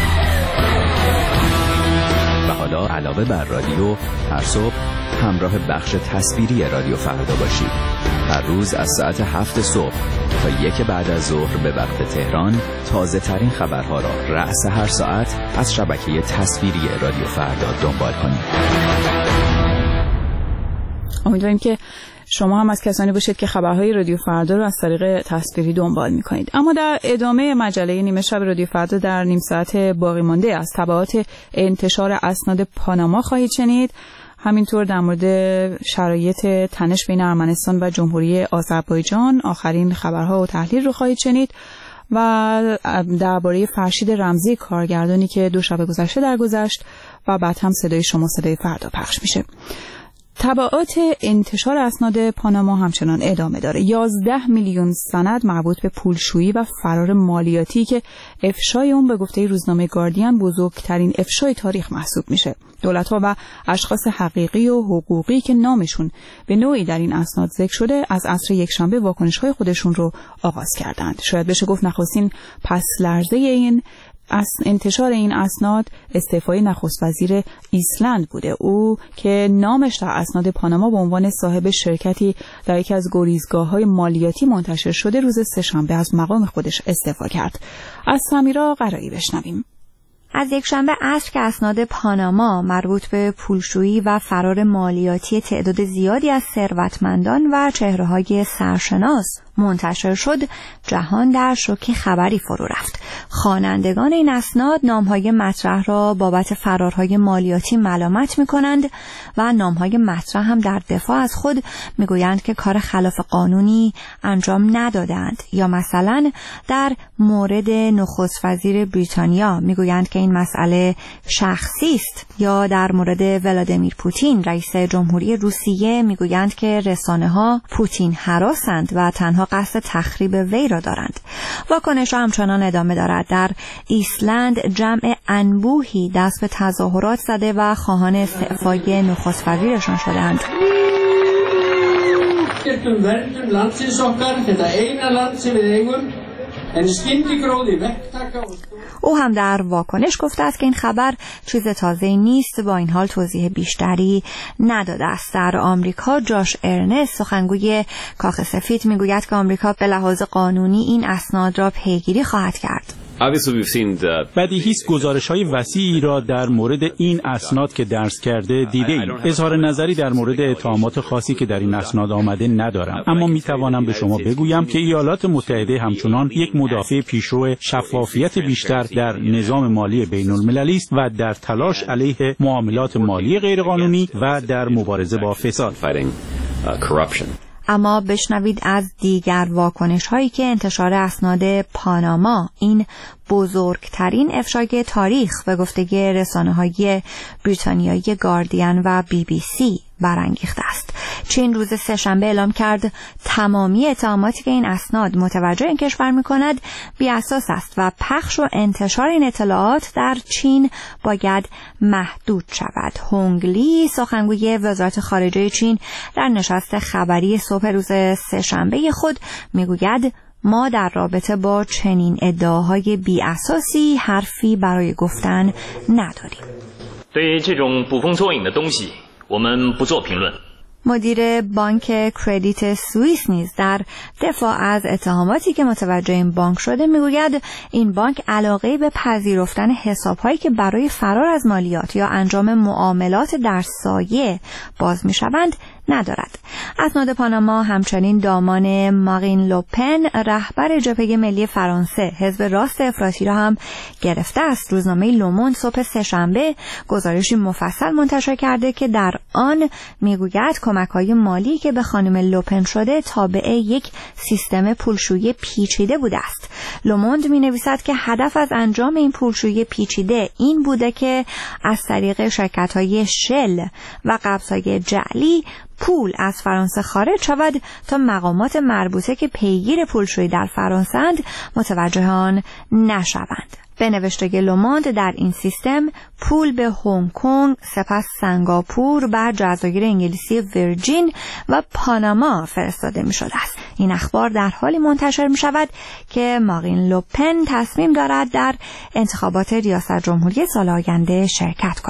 و حالا علاوه بر رادیو هر صبح همراه بخش تصویری رادیو فردا باشید. هر روز از ساعت 7 صبح تا 1 بعد از ظهر به وقت تهران تازه ترین خبرها را رأس هر ساعت از شبکه تصویری رادیو فردا دنبال کنید. امیدواریم که شما هم از کسانی باشید که خبرهای رادیو فردا رو از طریق تصویری دنبال می‌کنید. اما در ادامه مجله نیمه شب رادیو فردا در نیم ساعت باقی مانده از تبعات انتشار اسناد پاناما خواهید شنید. همینطور در مورد شرایط تنش بین ارمنستان و جمهوری آذربایجان آخرین خبرها و تحلیل رو خواهید شنید و درباره فرشید رمزی کارگردانی که 2 شب گذشته درگذشت و بعد هم صدای شما صدای فردا پخش میشه. تبعات انتشار اسناد پاناما همچنان ادامه داره. 11 میلیون سند مربوط به پولشویی و فرار مالیاتی که افشای اون به گفته روزنامه گاردین بزرگترین افشای تاریخ محسوب میشه. دولت‌ها و اشخاص حقیقی و حقوقی که نامشون به نوعی در این اسناد ذکر شده از عصر یکشنبه واکنش‌های خودشون رو آغاز کردند. شاید بشه گفت نخستین پس لرزه این انتشار این اسناد استعفای نخست وزیر ایسلند بوده. او که نامش در اسناد پاناما به عنوان صاحب شرکتی در یکی از گریزگاه‌های مالیاتی منتشر شده روز سه‌شنبه از مقام خودش استعفا کرد. از سمیرا قرایی بشنویم. از یکشنبه عصر که اسناد پاناما مربوط به پولشویی و فرار مالیاتی تعداد زیادی از ثروتمندان و چهره‌های سرشناس منتشر شد، جهان در شوک خبری فرو رفت. خوانندگان این اسناد نام‌های مطرح را بابت فرارهای مالیاتی ملامت می‌کنند و نام‌های مطرح هم در دفاع از خود می‌گویند که کار خلاف قانونی انجام ندادند، یا مثلا در مورد نخست وزیر بریتانیا می‌گویند که این مسئله شخصی است، یا در مورد ولادیمیر پوتین رئیس جمهوری روسیه می‌گویند که رسانه‌ها پوتین هراسند و تنها قصد تخریب وی را دارند. واکنش همچنان ادامه دارد. در ایسلند جمع انبوهی دست به تظاهرات زده و خواهان استعفای نخست وزیرشان شدند. او هم در واکنش گفته است که این خبر چیز تازه‌ای نیست، با این حال توضیح بیشتری نداده است. در آمریکا جاش ارنست سخنگوی کاخ سفید میگوید که آمریکا به لحاظ قانونی این اسناد را پیگیری خواهد کرد. بدیهی است گزارش‌های وسیعی را در مورد این اسناد که درس کرده دیده‌ایم. اظهار نظری در مورد اتهامات خاصی که در این اسناد آمده ندارم، اما می‌توانم به شما بگویم که ایالات متحده همچنان یک مدافع پیشرو شفافیت بیشتر در نظام مالی بین‌المللی است و در تلاش علیه معاملات مالی غیرقانونی و در مبارزه با فساد. اما بشنوید از دیگر واکنش هایی که انتشار اسناد پاناما، این بزرگترین افشای تاریخ به گفته رسانه‌های بریتانیایی گاردین و BBC برانگیخته است. چین روز سه‌شنبه اعلام کرد تمامی اتهاماتی که این اسناد متوجه این کشور می‌کند بی اساس است و پخش و انتشار این اطلاعات در چین باید محدود شود. هونگ لی سخنگوی وزارت خارجه چین در نشست خبری صبح روز سه‌شنبه خود میگوید ما در رابطه با چنین ادعاهای بی اساسی حرفی برای گفتن نداریم. مدیر بانک کردیت سوئیس نیز در دفاع از اتهاماتی که متوجه این بانک شده میگوید این بانک علاقه به پذیرفتن حساب‌هایی که برای فرار از مالیات یا انجام معاملات در سایه باز می‌شوند ندارد. اسناد پاناما همچنین دامان مارین لوپن رهبر جبهه ملی فرانسه، حزب راست افراطی را هم گرفته است. روزنامه لوموند صبح سه‌شنبه گزارشی مفصل منتشر کرده که در آن میگوید کمک‌های مالی که به خانم لوپن شده تابع یک سیستم پولشویی پیچیده بوده است. لوموند می‌نویسد که هدف از انجام این پولشویی پیچیده این بوده که از طریق شرکت‌های شل و قبض‌های جعلی پول از فرانسه خارج شود تا مقامات مربوطه که پیگیر پولشویی در فرانسه اند متوجه آن نشوند. به نوشته لوموند در این سیستم پول به هنگ کنگ، سپس سنگاپور، بعد جزایر انگلیسی ویرجین و پاناما فرستاده می شده است. این اخبار در حالی منتشر می شود که مارین لوپن تصمیم دارد در انتخابات ریاست جمهوری سال آینده شرکت کند.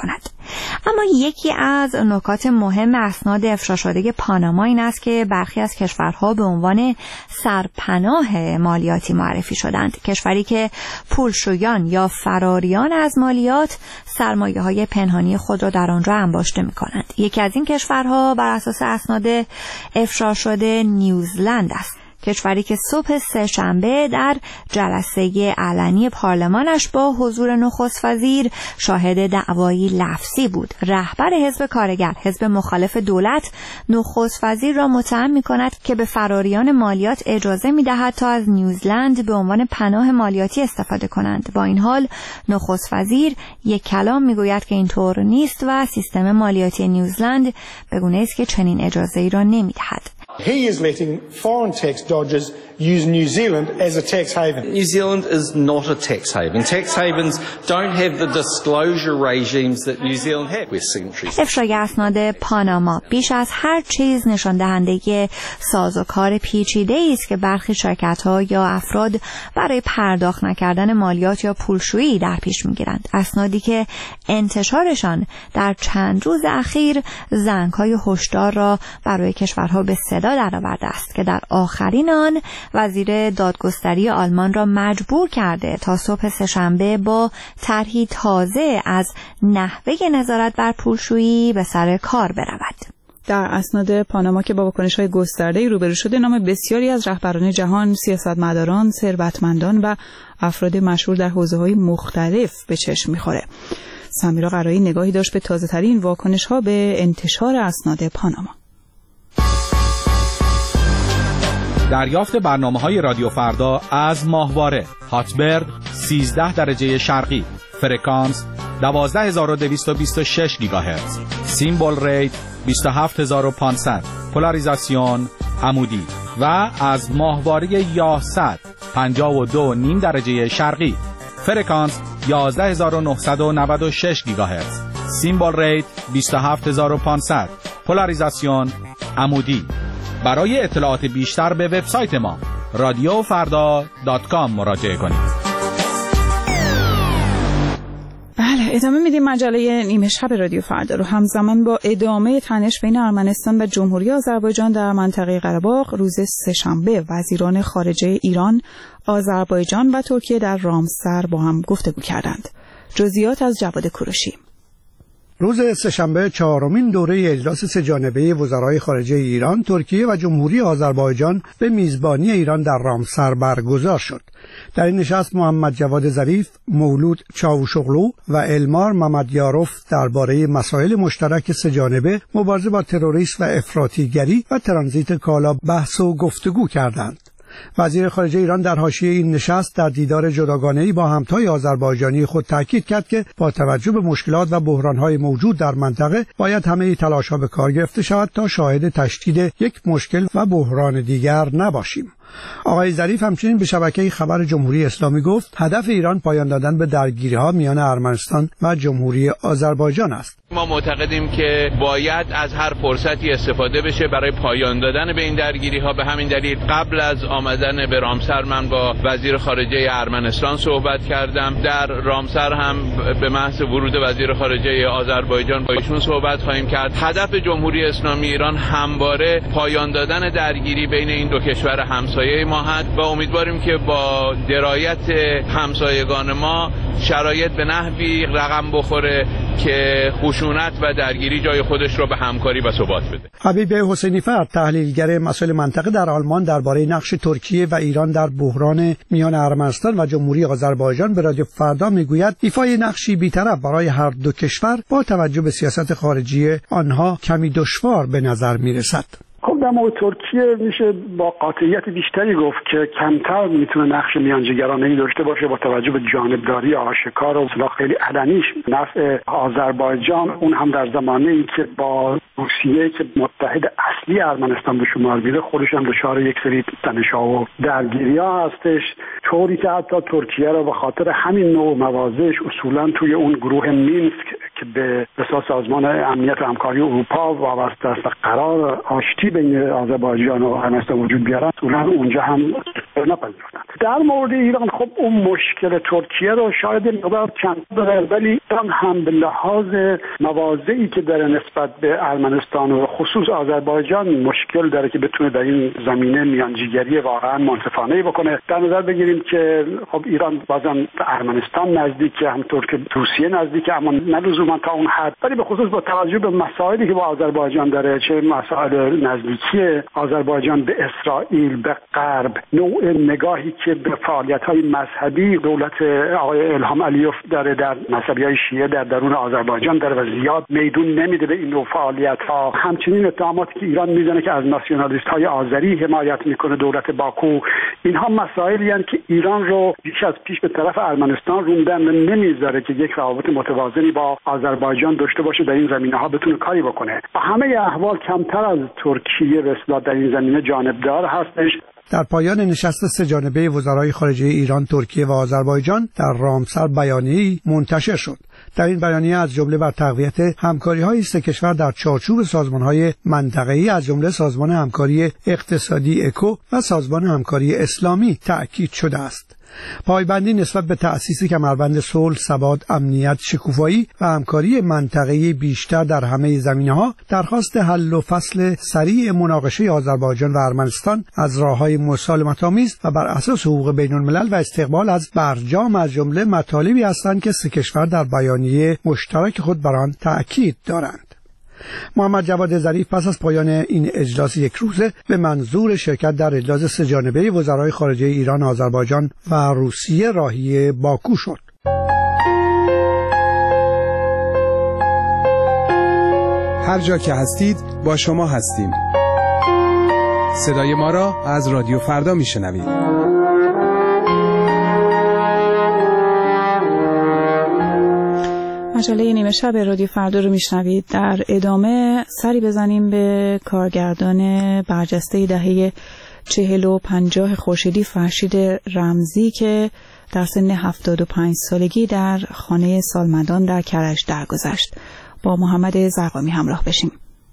اما یکی از نکات مهم اسناد افشا شده پاناما این است که برخی از کشورها به عنوان سرپناه مالیاتی معرفی شدند، کشوری که پولشویان یا فراریان از مالیات سرمایه‌های پنهانی خود را در آنجا انباشته می‌کنند. یکی از این کشورها بر اساس اسناد افشا شده نیوزلند است، کشوری که صبح سه‌شنبه در جلسه علنی پارلمانش با حضور نخست وزیر شاهد دعوایی لفظی بود. رهبر حزب کارگر، حزب مخالف دولت، نخست وزیر را متهم می‌کند که به فراریان مالیات اجازه می‌دهد تا از نیوزلند به عنوان پناه مالیاتی استفاده کنند. با این حال نخست وزیر یک کلام می‌گوید که اینطور نیست و سیستم مالیاتی نیوزلند به گونه‌ای است که چنین اجازه‌ای را نمی‌دهد. He is letting foreign tax dodgers use New Zealand as a tax haven. New Zealand is not a tax haven. Tax havens don't have the disclosure regimes that New Zealand had with signatories. افشای اسناد پاناما بیش از هر چیز نشان دهنده سازوکار پیچیده‌ای است که برخی شرکت‌ها یا افراد برای پرداخت نکردن مالیات یا پولشویی در پیش می‌گیرند. اسنادی که انتشارشان در چند روز اخیر زنگ‌های هشدار را برای کشورها به صدا درآورده است که در آخرین آن وزیر دادگستری آلمان را مجبور کرده تا صبح سه‌شنبه با طرحی تازه از نحوه نظارت بر پولشویی به سر کار برود. در اسناد پاناما که با واکنش‌های گسترده‌ای روبرو شده، نام بسیاری از رهبران جهان، سیاستمداران، ثروتمندان و افراد مشهور در حوزه‌های مختلف به چشم می‌خوره. سمیرا قرایی نگاهی داشت به تازه‌ترین واکنش‌ها به انتشار اسناد پاناما. دریافت برنامه‌های رادیو فردا از ماهواره هاتبرد 13 درجه شرقی، فرکانس 12226 گیگاهرتز، سیمبل ریت 27500، پولاریزاسیون عمودی و از ماهواره یاست 52.5 درجه شرقی، فرکانس 11996 گیگاهرتز، سیمبل ریت 27500، پولاریزاسیون عمودی. برای اطلاعات بیشتر به وبسایت ما radiofarda.com مراجعه کنید. بله، ادامه میدیم مجله نیمه شب رادیو فردا رو. همزمان با ادامه تنش بین ارمنستان و جمهوری آذربایجان در منطقه قره باغ، روز سه‌شنبه وزیران خارجه ایران، آذربایجان و ترکیه در رامسر با هم گفتگو کردند. جزئیات از جواد کوروشی. روز سه‌شنبه چهارمین دوره اجلاس سه‌جانبه وزرای خارجه ایران، ترکیه و جمهوری آذربایجان به میزبانی ایران در رامسر برگزار شد. در این نشست محمد جواد ظریف، مولود چاوشوغلو و المار ممدیاروف درباره مسائل مشترک سه‌جانبه، مبارزه با تروریسم و افراطیگری و ترانزیت کالا بحث و گفتگو کردند. وزیر خارجه ایران در حاشیه این نشست در دیدار جداگانه‌ای با همتای آذربایجانی خود تاکید کرد که با توجه به مشکلات و بحران‌های موجود در منطقه باید همه تلاش‌ها به کار گرفته شود تا شاهد تشدید یک مشکل و بحران دیگر نباشیم. آقای ظریف همچنین به شبکه خبر جمهوری اسلامی گفت هدف ایران پایان دادن به درگیری‌ها میان ارمنستان و جمهوری آذربایجان است. ما معتقدیم که باید از هر فرصتی استفاده بشه برای پایان دادن به این درگیری‌ها. به همین دلیل قبل از آمدن به رامسر من با وزیر خارجه ارمنستان صحبت کردم. در رامسر هم به محض ورود وزیر خارجه آذربایجان با ایشون صحبت خواهیم کرد. هدف جمهوری اسلامی ایران همواره پایان دادن درگیری بین این دو کشور همسایه ما هست و امیدواریم که با درایت همسایگان ما شرایط به نحوی رقم بخوره که خشونت و درگیری جای خودش رو به همکاری و ثبات بده. حبیب حسینی فرد، تحلیلگر مسائل منطقه در آلمان، درباره نقش ترکیه و ایران در بحران میان ارمنستان و جمهوری آذربایجان به رادیو فردا میگوید ایفای نقشی بی‌طرف برای هر دو کشور با توجه به سیاست خارجی آنها کمی دشوار به نظر میرسد. خب در مورد ترکیه میشه با قاطعیت بیشتری گفت که کمتر میتونه نقش میانجیگرانه‌ای داشته باشه با توجه به جانبداری آشکار و اصلا خیلی علنیش نفع آذربایجان، اون هم در زمانه‌ای که با روسیه که متحد اصلی ارمنستان به شمار میره خودش هم دچار یک سری تنش‌ها و درگیری‌ها هستش، طوری که حتی ترکیه را به خاطر همین نوع موازش اصولا توی اون گروه مینسک که به اساس سازمان امنیت و همکاری اروپا وابسته است و قرار آشتی بین آذربایجان و ارمنستان وجود بیاره، اصولا اونجا هم نپذیرفتند. در مورد ایران خب اون مشکل ترکیه رو شاید مقدار چند داره، ولی ایران هم به لحاظ مواضعی که داره نسبت به ارمنستان و خصوص آذربایجان مشکل داره که بتونه در این زمینه میانجیگری واقعا منصفانه بکنه. در نظر بگیریم که خب ایران بازم به ارمنستان نزدیکه، همونطور که روسیه نزدیکه، اما نه لزوما تا اون حد، ولی به خصوص با توجه به مسائلی که با آذربایجان داره، چه مسائل نزدیکی آذربایجان به اسرائیل، به غرب، نوع نگاهی که به فعالیت‌های مذهبی دولت آقای الهام علیوف داره در مذهبی‌های شیعه در درون آذربایجان داره و زیاد میدون نمیده به این نوع فعالیت‌ها. همچنین اتهاماتی که ایران میزنه که از ناسیونالیست‌های آذری حمایت میکنه دولت باکو، اینها مسائلی هستند که ایران رو بیش از پیش به طرف ارمنستان روندن و نمیذاره که یک روابط متوازنی با آذربایجان داشته باشه، در این زمینه‌ها بتونه کاری بکنه. و همه احوال کمتر از ترکیه به اصطلاح در این زمینه جانبدار هستش. در پایان نشست سه‌جانبه وزرای خارجه ایران، ترکیه و آذربایجان در رامسر بیانیه‌ای منتشر شد. در این بیانیه از جمله بر تقویت همکاری‌های سه کشور در چارچوب سازمان‌های منطقه‌ای از جمله سازمان همکاری اقتصادی اکو و سازمان همکاری اسلامی تأکید شده است. پایبندی نسبت به تأسیس کمربند صلح، ثبات، امنیت، شکوفایی و همکاری منطقه‌ای بیشتر در همه زمینه‌ها، درخواست حل و فصل سریع مناقشه آذربایجان و ارمنستان از راه‌های مسالمت‌آمیز و بر اساس حقوق بین‌الملل و استقبال از برجام از جمله مطالبی هستند که سه کشور در بیانیه مشترک خود بر آن تأکید دارند. محمد جواد ظریف پس از پایان این اجلاس یک روزه به منظور شرکت در اجلاس سه‌جانبه وزرای خارجه ایران، آذربایجان و روسیه راهی باکو شد. هر جا که هستید با شما هستیم. صدای ما را از رادیو فردا میشنوید. مجله نیمه شب رادیو فردا رو میشنوید. در ادامه سری بزنیم به کارگردان برجسته دهه 40 و 50 خورشیدی فرشید رمزی که در سن 75 سالگی در خانه سالمندان در کرج درگذشت. با محمد زرقامی همراه بشیم.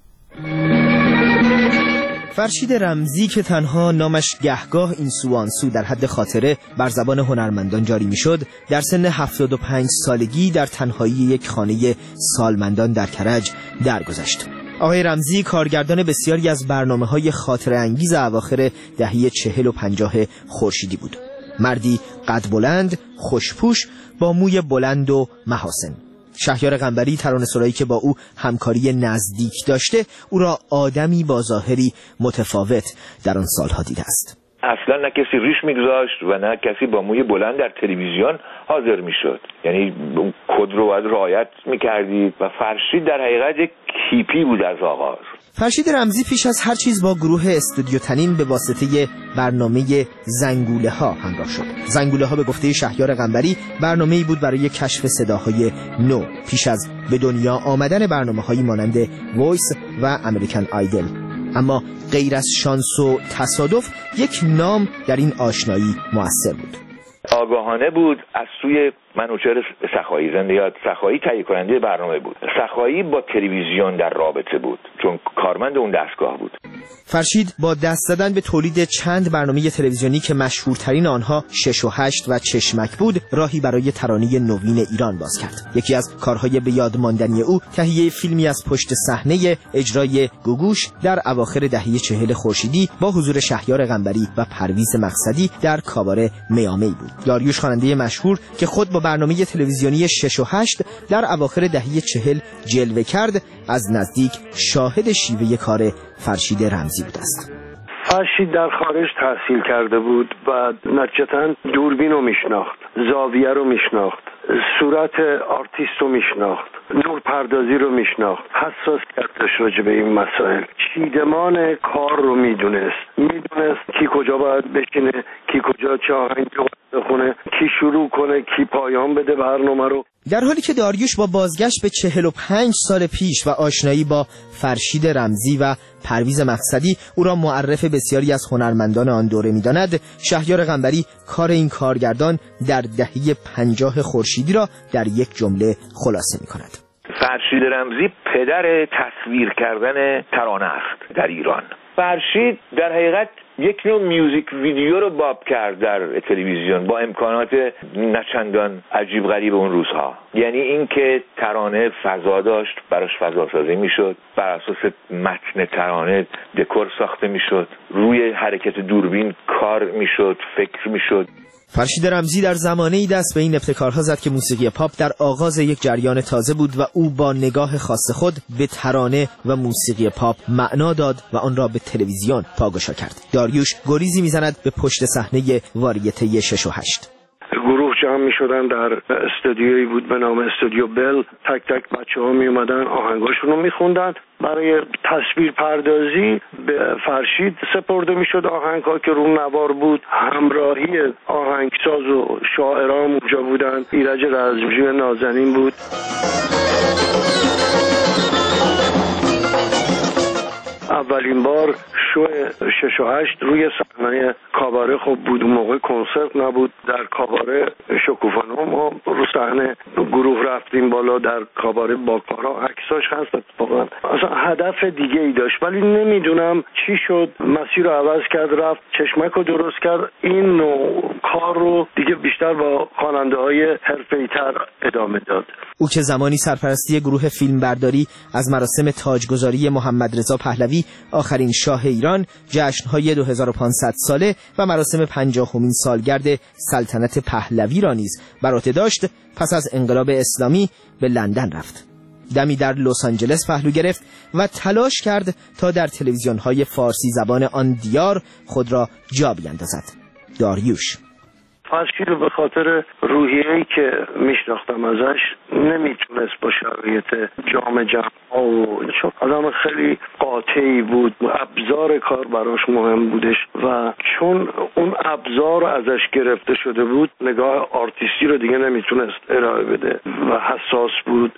فرشید رمزی که تنها نامش گهگاه این سو آن سو در حد خاطره بر زبان هنرمندان جاری میشد، در سن 75 سالگی در تنهایی یک خانه سالمندان در کرج درگذشت. آقای رمزی کارگردان بسیاری از برنامه‌های خاطره انگیز اواخر دهه 40 و 50 خورشیدی بود. مردی قد بلند، خوشپوش، با موی بلند و محاسن. شهریار قنبری، ترانه‌سرایی که با او همکاری نزدیک داشته، او را آدمی با ظاهری متفاوت در آن سالها دیده است. اصلا نه کسی ریش میگذاشت و نه کسی با موی بلند در تلویزیون حاضر میشد، یعنی اون کد رو باید رعایت میکردید و فرشید در حقیقت یک کیپی بود از آغاز. فرشید رمزی پیش از هر چیز با گروه استودیو تنین به واسطه برنامه زنگوله ها همراه شد. زنگوله ها به گفته شهریار قنبری برنامه‌ای بود برای کشف صداهای نو پیش از به دنیا آمدن برنامه‌هایی مانند وایس و امریکن آیدل. اما غیر از شانس و تصادف یک نام در این آشنایی مؤثر بود. آگاهانه بود از سوی منوچهر سخایی، زنده یاد سخایی تهیه کننده برنامه بود. سخایی با تلویزیون در رابطه بود چون کارمند اون دستگاه بود. فرشید با دست زدن به تولید چند برنامه تلویزیونی که مشهورترین آنها 6 و 8 و چشمک بود، راهی برای ترانه نوین ایران باز کرد. یکی از کارهای به یاد ماندنی او تهیه فیلمی از پشت صحنه اجرای گوگوش در اواخر دهه 40 خورشیدی با حضور شهریار قنبری و پرویز مقصدی در کاباره میامی بود. داریوش خواننده مشهور که خود با برنامه تلویزیونی 6 و 8 در اواخر دهه 40 جلوه کرد، از نزدیک شاهد شیوه کار فرشید رمزی بود است. فرشید در خارج تحصیل کرده بود و نتیجتاً دوربین رو میشناخت، زاویه رو میشناخت، صورت آرتیست رو میشناخت، نور پردازی رو میشناخت، حساسیت داشت راجع به این مسائل، چیدمان کار رو میدونست کی کجا باید بشینه، کی کجا چه آهنگی رو بخونه، کی شروع کنه، کی پایان بده برنامه رو. در حالی که داریوش با بازگشت به 45 سال پیش و آشنایی با فرشید رمزی و پرویز مقصدی او را معرف بسیاری از هنرمندان آن دوره می‌داند، شهریار قنبری کار این کارگردان در دهه 50 خورشیدی را در یک جمله خلاصه می‌کند. فرشید رمزی پدر تصویر کردن ترانه است در ایران. فرشید در حقیقت یک نوع میوزیک ویدیو رو باب کرد در تلویزیون با امکانات نچندان عجیب غریب اون روزها. یعنی این که ترانه فضا داشت، براش فضا سازی میشد، بر اساس متن ترانه دکور ساخته میشد، روی حرکت دوربین کار میشد، فکر میشد. فرشید رمزی در زمانه‌ای دست به این ابتکارها زد که موسیقی پاپ در آغاز یک جریان تازه بود و او با نگاه خاص خود به ترانه و موسیقی پاپ معنا داد و آن را به تلویزیون پاگشا کرد. داریوش گریزی میزند به پشت صحنه واریته 6 و 8. گروه جمع می شدن در استودیویی بود به نام استودیو بل. تک تک بچه ها می اومدن آهنگاشون رو می خوندن. برای تصویر پردازی به فرشید سپرده می شد آهنگ ها که رو نوار بود. همراهی آهنگساز و شاعران اونجا بودن. ایرج رزمجوی نازنین بود. اولین بار شو 6 و 8 روی صحنه کاباره خب بود. اون موقع کنسرت نبود. در کاباره شکوفانو ما رو صحنه گروه رفتیم بالا در کاباره با کارا. عکساش هست اتفاقا. اصلا هدف دیگه ای داشت ولی نمیدونم چی شد. مسیر رو عوض کرد، رفت چشمک رو درست کرد. این نوع کار رو دیگه بیشتر با خواننده های حرفه‌ای تر ادامه داد. او که زمانی سرپرستی گروه فیلمبرداری از مراسم تاجگذاری محمد رضا پهلوی آخرین شاه ایران، جشن‌های 2500 ساله و مراسم 50مین سالگرد سلطنت پهلوی را نیز بر عهده داشت، پس از انقلاب اسلامی به لندن رفت. دمی در لس آنجلس پهلو گرفت و تلاش کرد تا در تلویزیون‌های فارسی زبان آن دیار خود را جا بیندازد. داریوش فرشید رو به خاطر روحیه‌ای که میشناختم ازش نمیتونست با شرایط جام جهانی و چون آدم خیلی قاطعی بود، ابزار کار براش مهم بودش و چون اون ابزار ازش گرفته شده بود نگاه آرتیستی رو دیگه نمیتونست ارائه بده و حساس بود.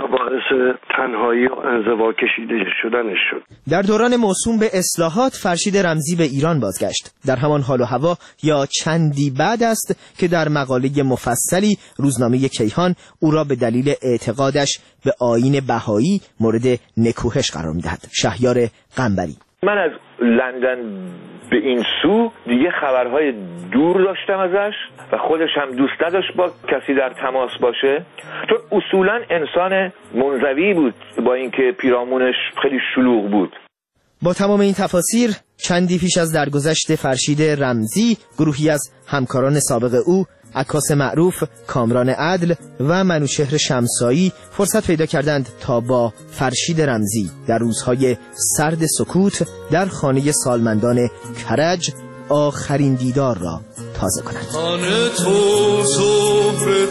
باعث تنهایی و انزوا کشیده شدنش شد. در دوران موسوم به اصلاحات فرشید رمزی به ایران بازگشت. در همان حال و هوا یا چندی بعد است که در مقاله مفصلی روزنامه کیهان او را به دلیل اعتقادش به آیین بهایی مورد نکوهش قرار می‌دهد. شهریار قنبری: من از لندن به این سو دیگه خبرهای دور داشتم ازش و خودش هم دوست نداشت با کسی در تماس باشه، چون اصولا انسان منزوی بود با اینکه پیرامونش خیلی شلوغ بود. با تمام این تفاسیر چندی پیش از درگذشت فرشید رمزی گروهی از همکاران سابق او، عکاس معروف، کامران عدل و منوچهر شمسایی فرصت پیدا کردند تا با فرشید رمزی در روزهای سرد سکوت در خانه سالمندان کرج آخرین دیدار را تازه کنند. خانه تو ظهر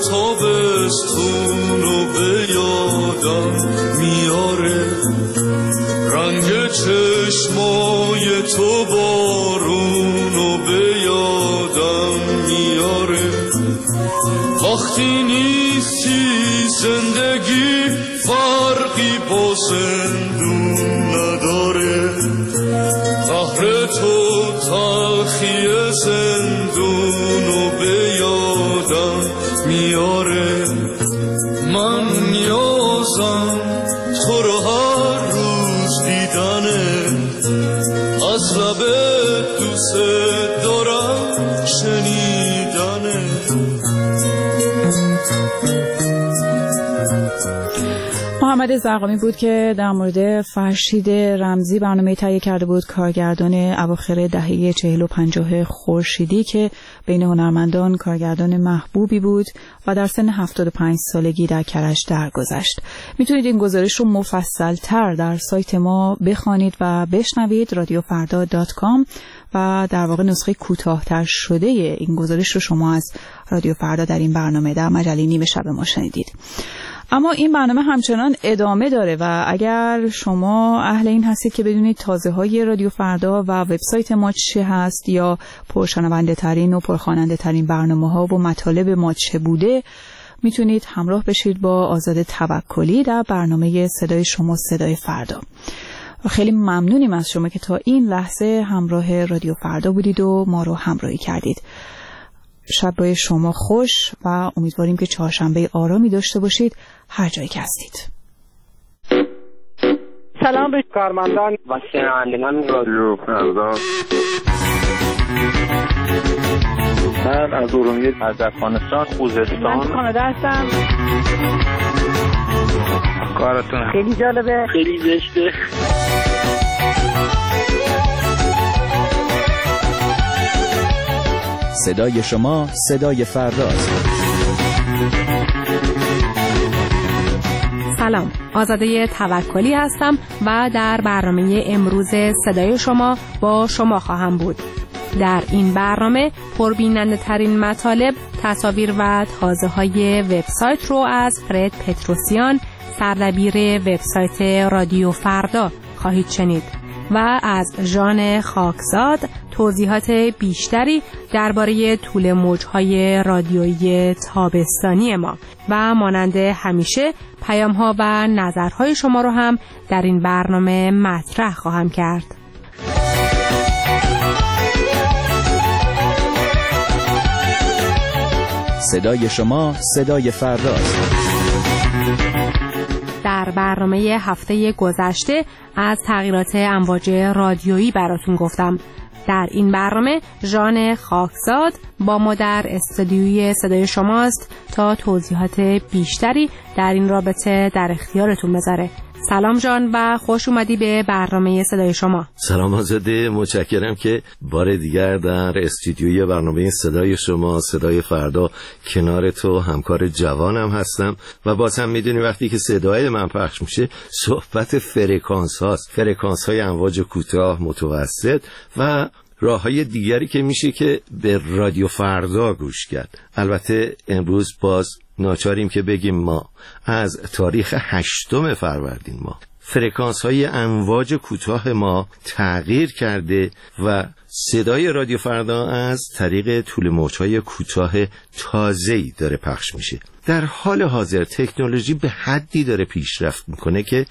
تابستون رو به یادم میاره، رنگ چشمای تو بارون رو به یادم میاره. وقتی نیستی زندگی فرقی با زندون نداره، قهر تو تلخی زندون رو به یادم میاره. من نیازم تو رو هر روز دیدنه، از لب دوست دارم شنیدنه. محمد زرقامی بود که در مورد فرشید رمزی برنامه تهیه کرده بود، کارگردان اواخر دهه 40 و 50 خورشیدی که بین هنرمندان کارگردان محبوبی بود و در سن 75 سالگی در کرج درگذشت. میتونید این گزارش رو مفصل تر در سایت ما بخوانید و بشنوید radiofarda.com و در واقع نسخه کوتاه‌تر شده این گزارش رو شما از رادیو فردا در این برنامه در مجله نیمه شب ما شنیدید. اما این برنامه همچنان ادامه داره و اگر شما اهل این هستید که بدونید تازه‌های رادیو فردا و وبسایت ما چه هست یا پرشنونده ترین و پرخواننده ترین برنامه‌ها و مطالب ما چه بوده، میتونید همراه بشید با آزاد توکلی در برنامه صدای شما صدای فردا. و خیلی ممنونیم از شما که تا این لحظه همراه رادیو فردا بودید و ما رو همراهی کردید. شب روی شما خوش و امیدواریم که چهارشنبه آرامی داشته باشید هر جایی که هستید. سلام به کارمندان و شنوندگان رادیو فردا. من از ارومیه، از افغانستان، خوزستان. من کانادا هستم. کارتون خیلی جالبه، خیلی زشته. صدای شما صدای فرداست. سلام، آزاده توکلی هستم و در برنامه امروز صدای شما با شما خواهم بود. در این برنامه پربیننده ترین مطالب، تصاویر و تازه های وبسایت رو از فرد پتروسیان، سردبیر وبسایت رادیو فردا خواهید شنید و از ژان خاکزاد توضیحات بیشتری درباره طول موج‌های رادیویی تابستانی ما و مانند همیشه پیام‌ها و نظرهای شما رو هم در این برنامه مطرح خواهم کرد. صدای شما صدای فرداست. در برنامه هفته گذشته از تغییرات امواج رادیویی براتون گفتم. در این برنامه ژان خاکزاد با ما در استودیوی صدای شماست تا توضیحات بیشتری در این رابطه در اختیارتون بذاره. سلام جان و خوش اومدی به برنامه صدای شما. سلام آزاده، متشکرم که بار دیگر در استودیوی برنامه صدای شما صدای فردا کنار تو همکار جوانم هستم و باز هم میدونی وقتی که صدای من پخش میشه صحبت فرکانس هاست، فرکانس های امواج کوتاه، متوسط و راه های دیگری که میشه که به رادیو فردا گوش کرد. البته امروز باز ناچاریم که بگیم ما از تاریخ 8 فروردین ما فرکانس های امواج کوتاه ما تغییر کرده و صدای رادیو فردا از طریق طول موج‌های کوتاه تازه‌ای داره پخش میشه. در حال حاضر تکنولوژی به حدی داره پیشرفت میکنه که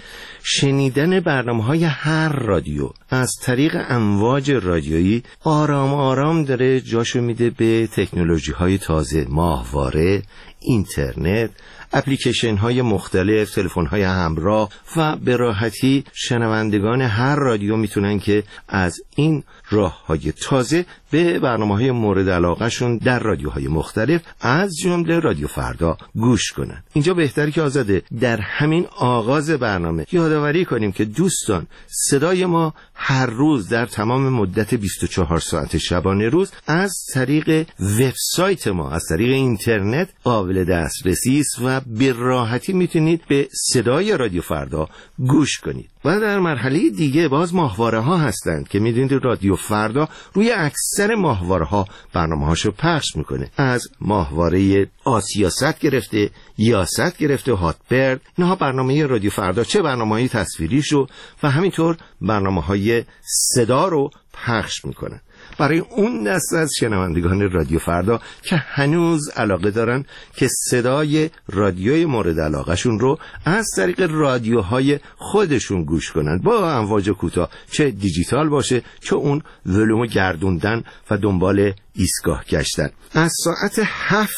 شنیدن برنامه‌های هر رادیو از طریق امواج رادیویی آرام آرام داره جاشو میده به تکنولوژی‌های تازه، ماهواره، اینترنت، اپلیکیشن های مختلف، تلفن های همراه و به راحتی شنوندگان هر رادیو میتونن که از این راه های تازه به برنامه های مورد علاقه شون در رادیوهای مختلف از جمله رادیو فردا گوش کنن. اینجا بهتره که آزاده در همین آغاز برنامه یادآوری کنیم که دوستان صدای ما هر روز در تمام مدت 24 ساعت شبانه روز از طریق وبسایت ما، از طریق اینترنت قابل دسترسی است و به راحتی میتونید به صدای رادیو فردا گوش کنید. و در مرحله دیگه باز ماهواره ها هستند که میدونید رادیو فردا روی اکثر ماهواره ها برنامه هاشو پخش میکنه. از ماهواره آسیاست گرفته، یاست گرفته، هاتبرد، اینها برنامه رادیو فردا چه برنامه‌های تصویریشو و همینطور برنامه‌های صدا رو پخش میکنن. برای اون دست از شنوندگان رادیو فردا که هنوز علاقه دارن که صدای رادیوی مورد علاقهشون رو از طریق رادیوهای خودشون گوش کنن با امواج کوتاه، چه دیجیتال باشه چه اون ولوم گردوندن و دنبال ایستگاه گشتن، از ساعت 7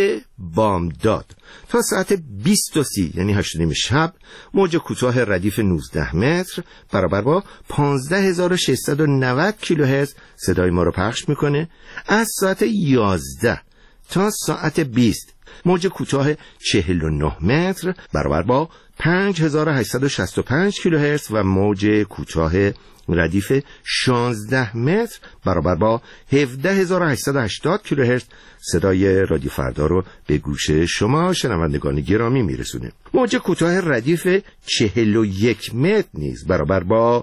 بامداد تا ساعت 20:30 یعنی 8:30 شب موج کوتاه ردیف 19 متر برابر با 15690 کیلوهرتز صدای ما رو پخش میکنه. از ساعت 11 تا ساعت 20 موج کوتاه 49 متر برابر با 5865 کیلوهرتز و موج کوتاه ردیف 16 متر برابر با 17880 کیلوهرتز صدای رادیو فردا رو به گوش شما شنوندگان گرامی میرسونه. موج کوتاه ردیف 41 متر نیز برابر با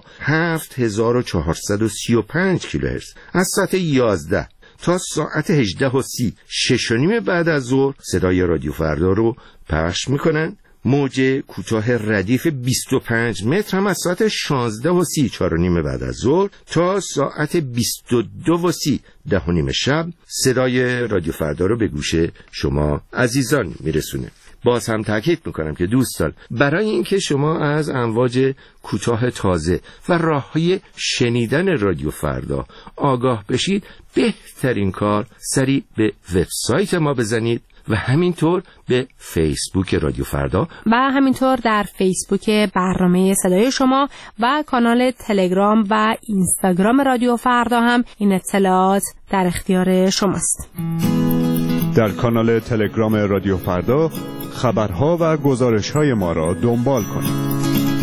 7435 کیلوهرتز از ساعت 11 تا ساعت 18:30 6:30 بعد از ظهر صدای رادیو فردا رو پخش میکنن. موج کوتاه ردیف 25 متر هم از ساعت 16:30 4:30 بعد از ظهر تا ساعت 22:30 10:30 شب صدای رادیو فردا رو به گوش شما عزیزان میرسونه. باز هم تاکید میکنم که دوستان برای اینکه شما از امواج کوتاه تازه و راههای شنیدن رادیو فردا آگاه بشید، بهترین کار سریع به وبسایت ما بزنید و همینطور به فیسبوک رادیو فردا و همینطور در فیسبوک برنامه صدای شما و کانال تلگرام و اینستاگرام رادیو فردا هم این اطلاعات در اختیار شماست. در کانال تلگرام رادیو فردا خبرها و گزارش‌های ما را دنبال کنید.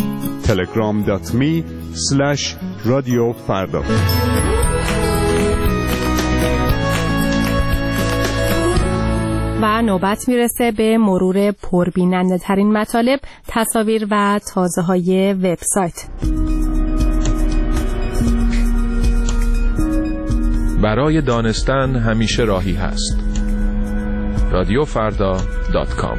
telegram.me/radiofarda. و نوبت میرسه به مرور پربیننده ترین مطالب، تصاویر و تازه های وبسایت. برای دانستن همیشه راهی هست. radiofarda.com.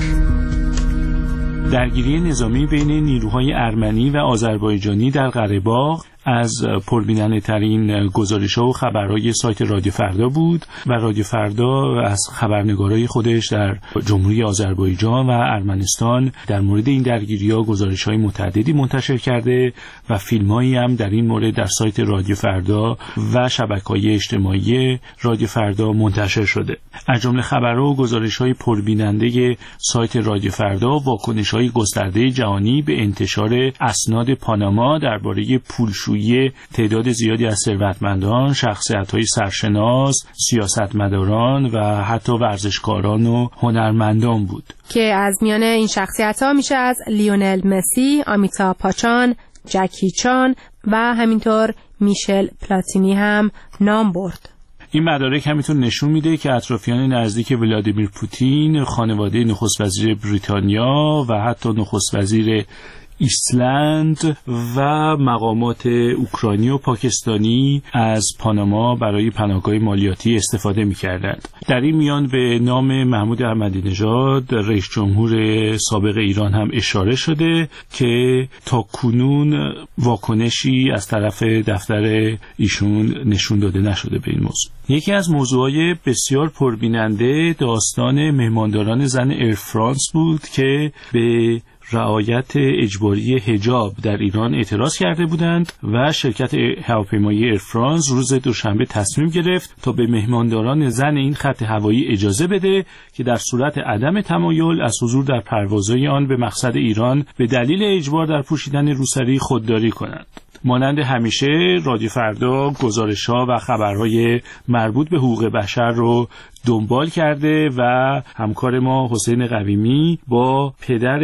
درگیری نظامی بین نیروهای ارمنی و آذربایجانی در قره باغ از پربیننده ترین گزارش‌ها و خبرهای سایت رادیو فردا بود و رادیو فردا از خبرنگارای خودش در جمهوری آذربایجان و ارمنستان در مورد این درگیری‌ها گزارش‌های متعددی منتشر کرده و فیلم‌هایی هم در این مورد در سایت رادیو فردا و شبکه‌های اجتماعی رادیو فردا منتشر شده. از جمله خبرها و گزارش‌های پربیننده سایت رادیو فردا واکنش‌های گسترده جهانی به انتشار اسناد پاناما درباره پولشویی تعداد زیادی از ثروتمندان، شخصیت‌های سرشناس، سیاستمداران و حتی ورزشکاران و هنرمندان بود که از میان این شخصیت‌ها میشه از لیونل مسی، آمیتاب پاچان، جکی چان و همینطور میشل پلاتینی هم نام برد. این مدارک همینطور نشون میده که اطرافیان نزدیک ولادیمیر پوتین، خانواده نخست وزیر بریتانیا و حتی نخست وزیر ایسلند و مقامات اوکراینی و پاکستانی از پاناما برای پناهگاه مالیاتی استفاده می‌کردند. در این میان به نام محمود احمدی نژاد رئیس جمهور سابق ایران هم اشاره شده که تا کنون واکنشی از طرف دفتر ایشون نشون داده نشده به این موضوع. یکی از موضوعات بسیار پربیننده داستان مهمانداران زن ایر فرانس بود که به رعایت اجباری حجاب در ایران اعتراض کرده بودند و شرکت هواپیمایی ایر فرانس روز دوشنبه تصمیم گرفت تا به مهمانداران زن این خط هوایی اجازه بده که در صورت عدم تمایل از حضور در پروازهای آن به مقصد ایران به دلیل اجبار در پوشیدن روسری خودداری کنند. مانند همیشه رادیو فردا گزارش‌ها و خبرهای مربوط به حقوق بشر رو دنبال کرده و همکار ما حسین قویمی با پدر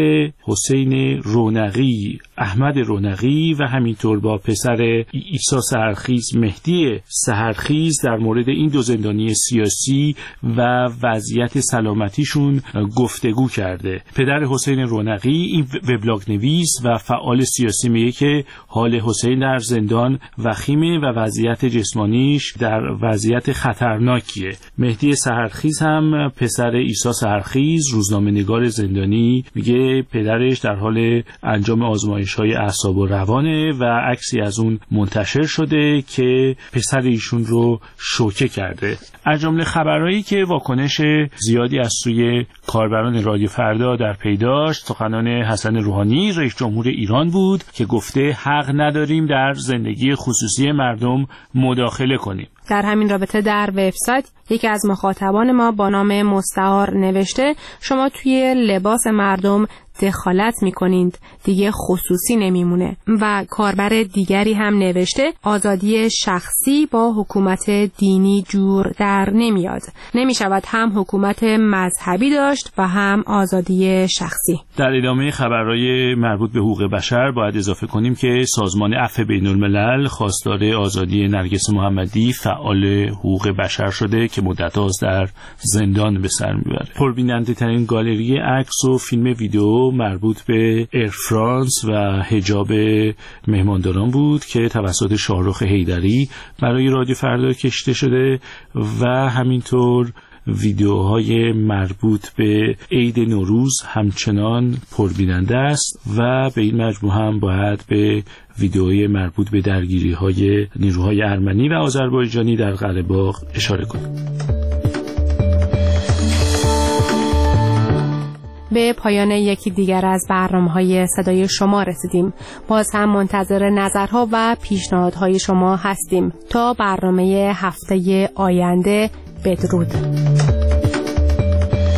حسین رونقی، احمد رونقی و همینطور با پسر عیسی سحرخیز، مهدی سحرخیز در مورد این دو زندانی سیاسی و وضعیت سلامتیشون گفتگو کرده. پدر حسین رونقی این وبلاگ نویس و فعال سیاسی میگه که حال حسین در زندان وخیمه و وضعیت جسمانیش در وضعیت خطرناکیه. مهدی سحرخیز هم پسر عیسی سحرخیز، روزنامه‌نگار زندانی، میگه پدرش در حال انجام آزمایش‌های اعصاب و روانه و عکسی از اون منتشر شده که پسر ایشون رو شوکه کرده. از جمله خبرهایی که واکنش زیادی از سوی کاربران رادیو فردا در پی داشت، سخنان حسن روحانی رئیس جمهور ایران بود که گفته حق نداریم در زندگی خصوصی مردم مداخله کنیم. در همین رابطه در وبسایت یکی از مخاطبان ما با نام مستعار نوشته شما توی لباس مردم دخالت میکنید، دیگه خصوصی نمیمونه. و کاربر دیگری هم نوشته آزادی شخصی با حکومت دینی جور در نمیاد، نمیشود هم حکومت مذهبی داشت و هم آزادی شخصی. در ادامه خبرهای مربوط به حقوق بشر باید اضافه کنیم که سازمان عفو بین‌الملل خواستار آزادی نرگس محمدی فعال حقوق بشر شده که مدت‌هاست در زندان به سر میبره. پربیننده ترین گالری عکس و فیلم ویدیو مربوط به ایر فرانس و حجاب مهمانداران بود که توسط شاهرخ حیدری برای رادیو فردا کشیده شده و همینطور ویدیوهای مربوط به عید نوروز همچنان پربیننده است و به این مجموعه هم باید به ویدیوهای مربوط به درگیری‌های نیروهای ارمنی و آذربایجانی در قره باغ اشاره کنیم. به پایان یکی دیگر از برنامه‌های صدای شما رسیدیم. باز هم منتظر نظرها و پیشنهادهای شما هستیم. تا برنامه هفته آینده، بدرود.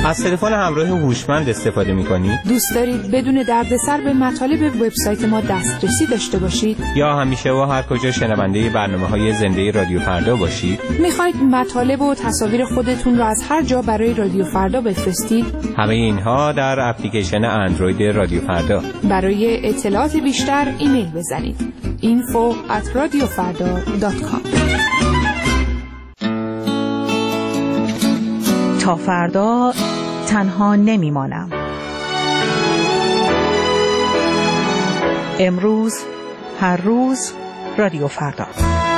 از تلفن همراه هوشمند استفاده می‌کنید؟ دوست دارید بدون دردسر به مطالب وبسایت ما دسترسی داشته باشید؟ یا همیشه و هر کجا شنونده برنامه‌های زنده رادیو فردا باشید؟ می‌خواید مطالب و تصاویر خودتون رو از هر جا برای رادیو فردا بفرستید؟ همه اینها در اپلیکیشن اندروید رادیو فردا. برای اطلاعات بیشتر ایمیل بزنید info@radiofarda.com. تا فردا تنها نمیمانم. امروز، هر روز، رادیو فردا.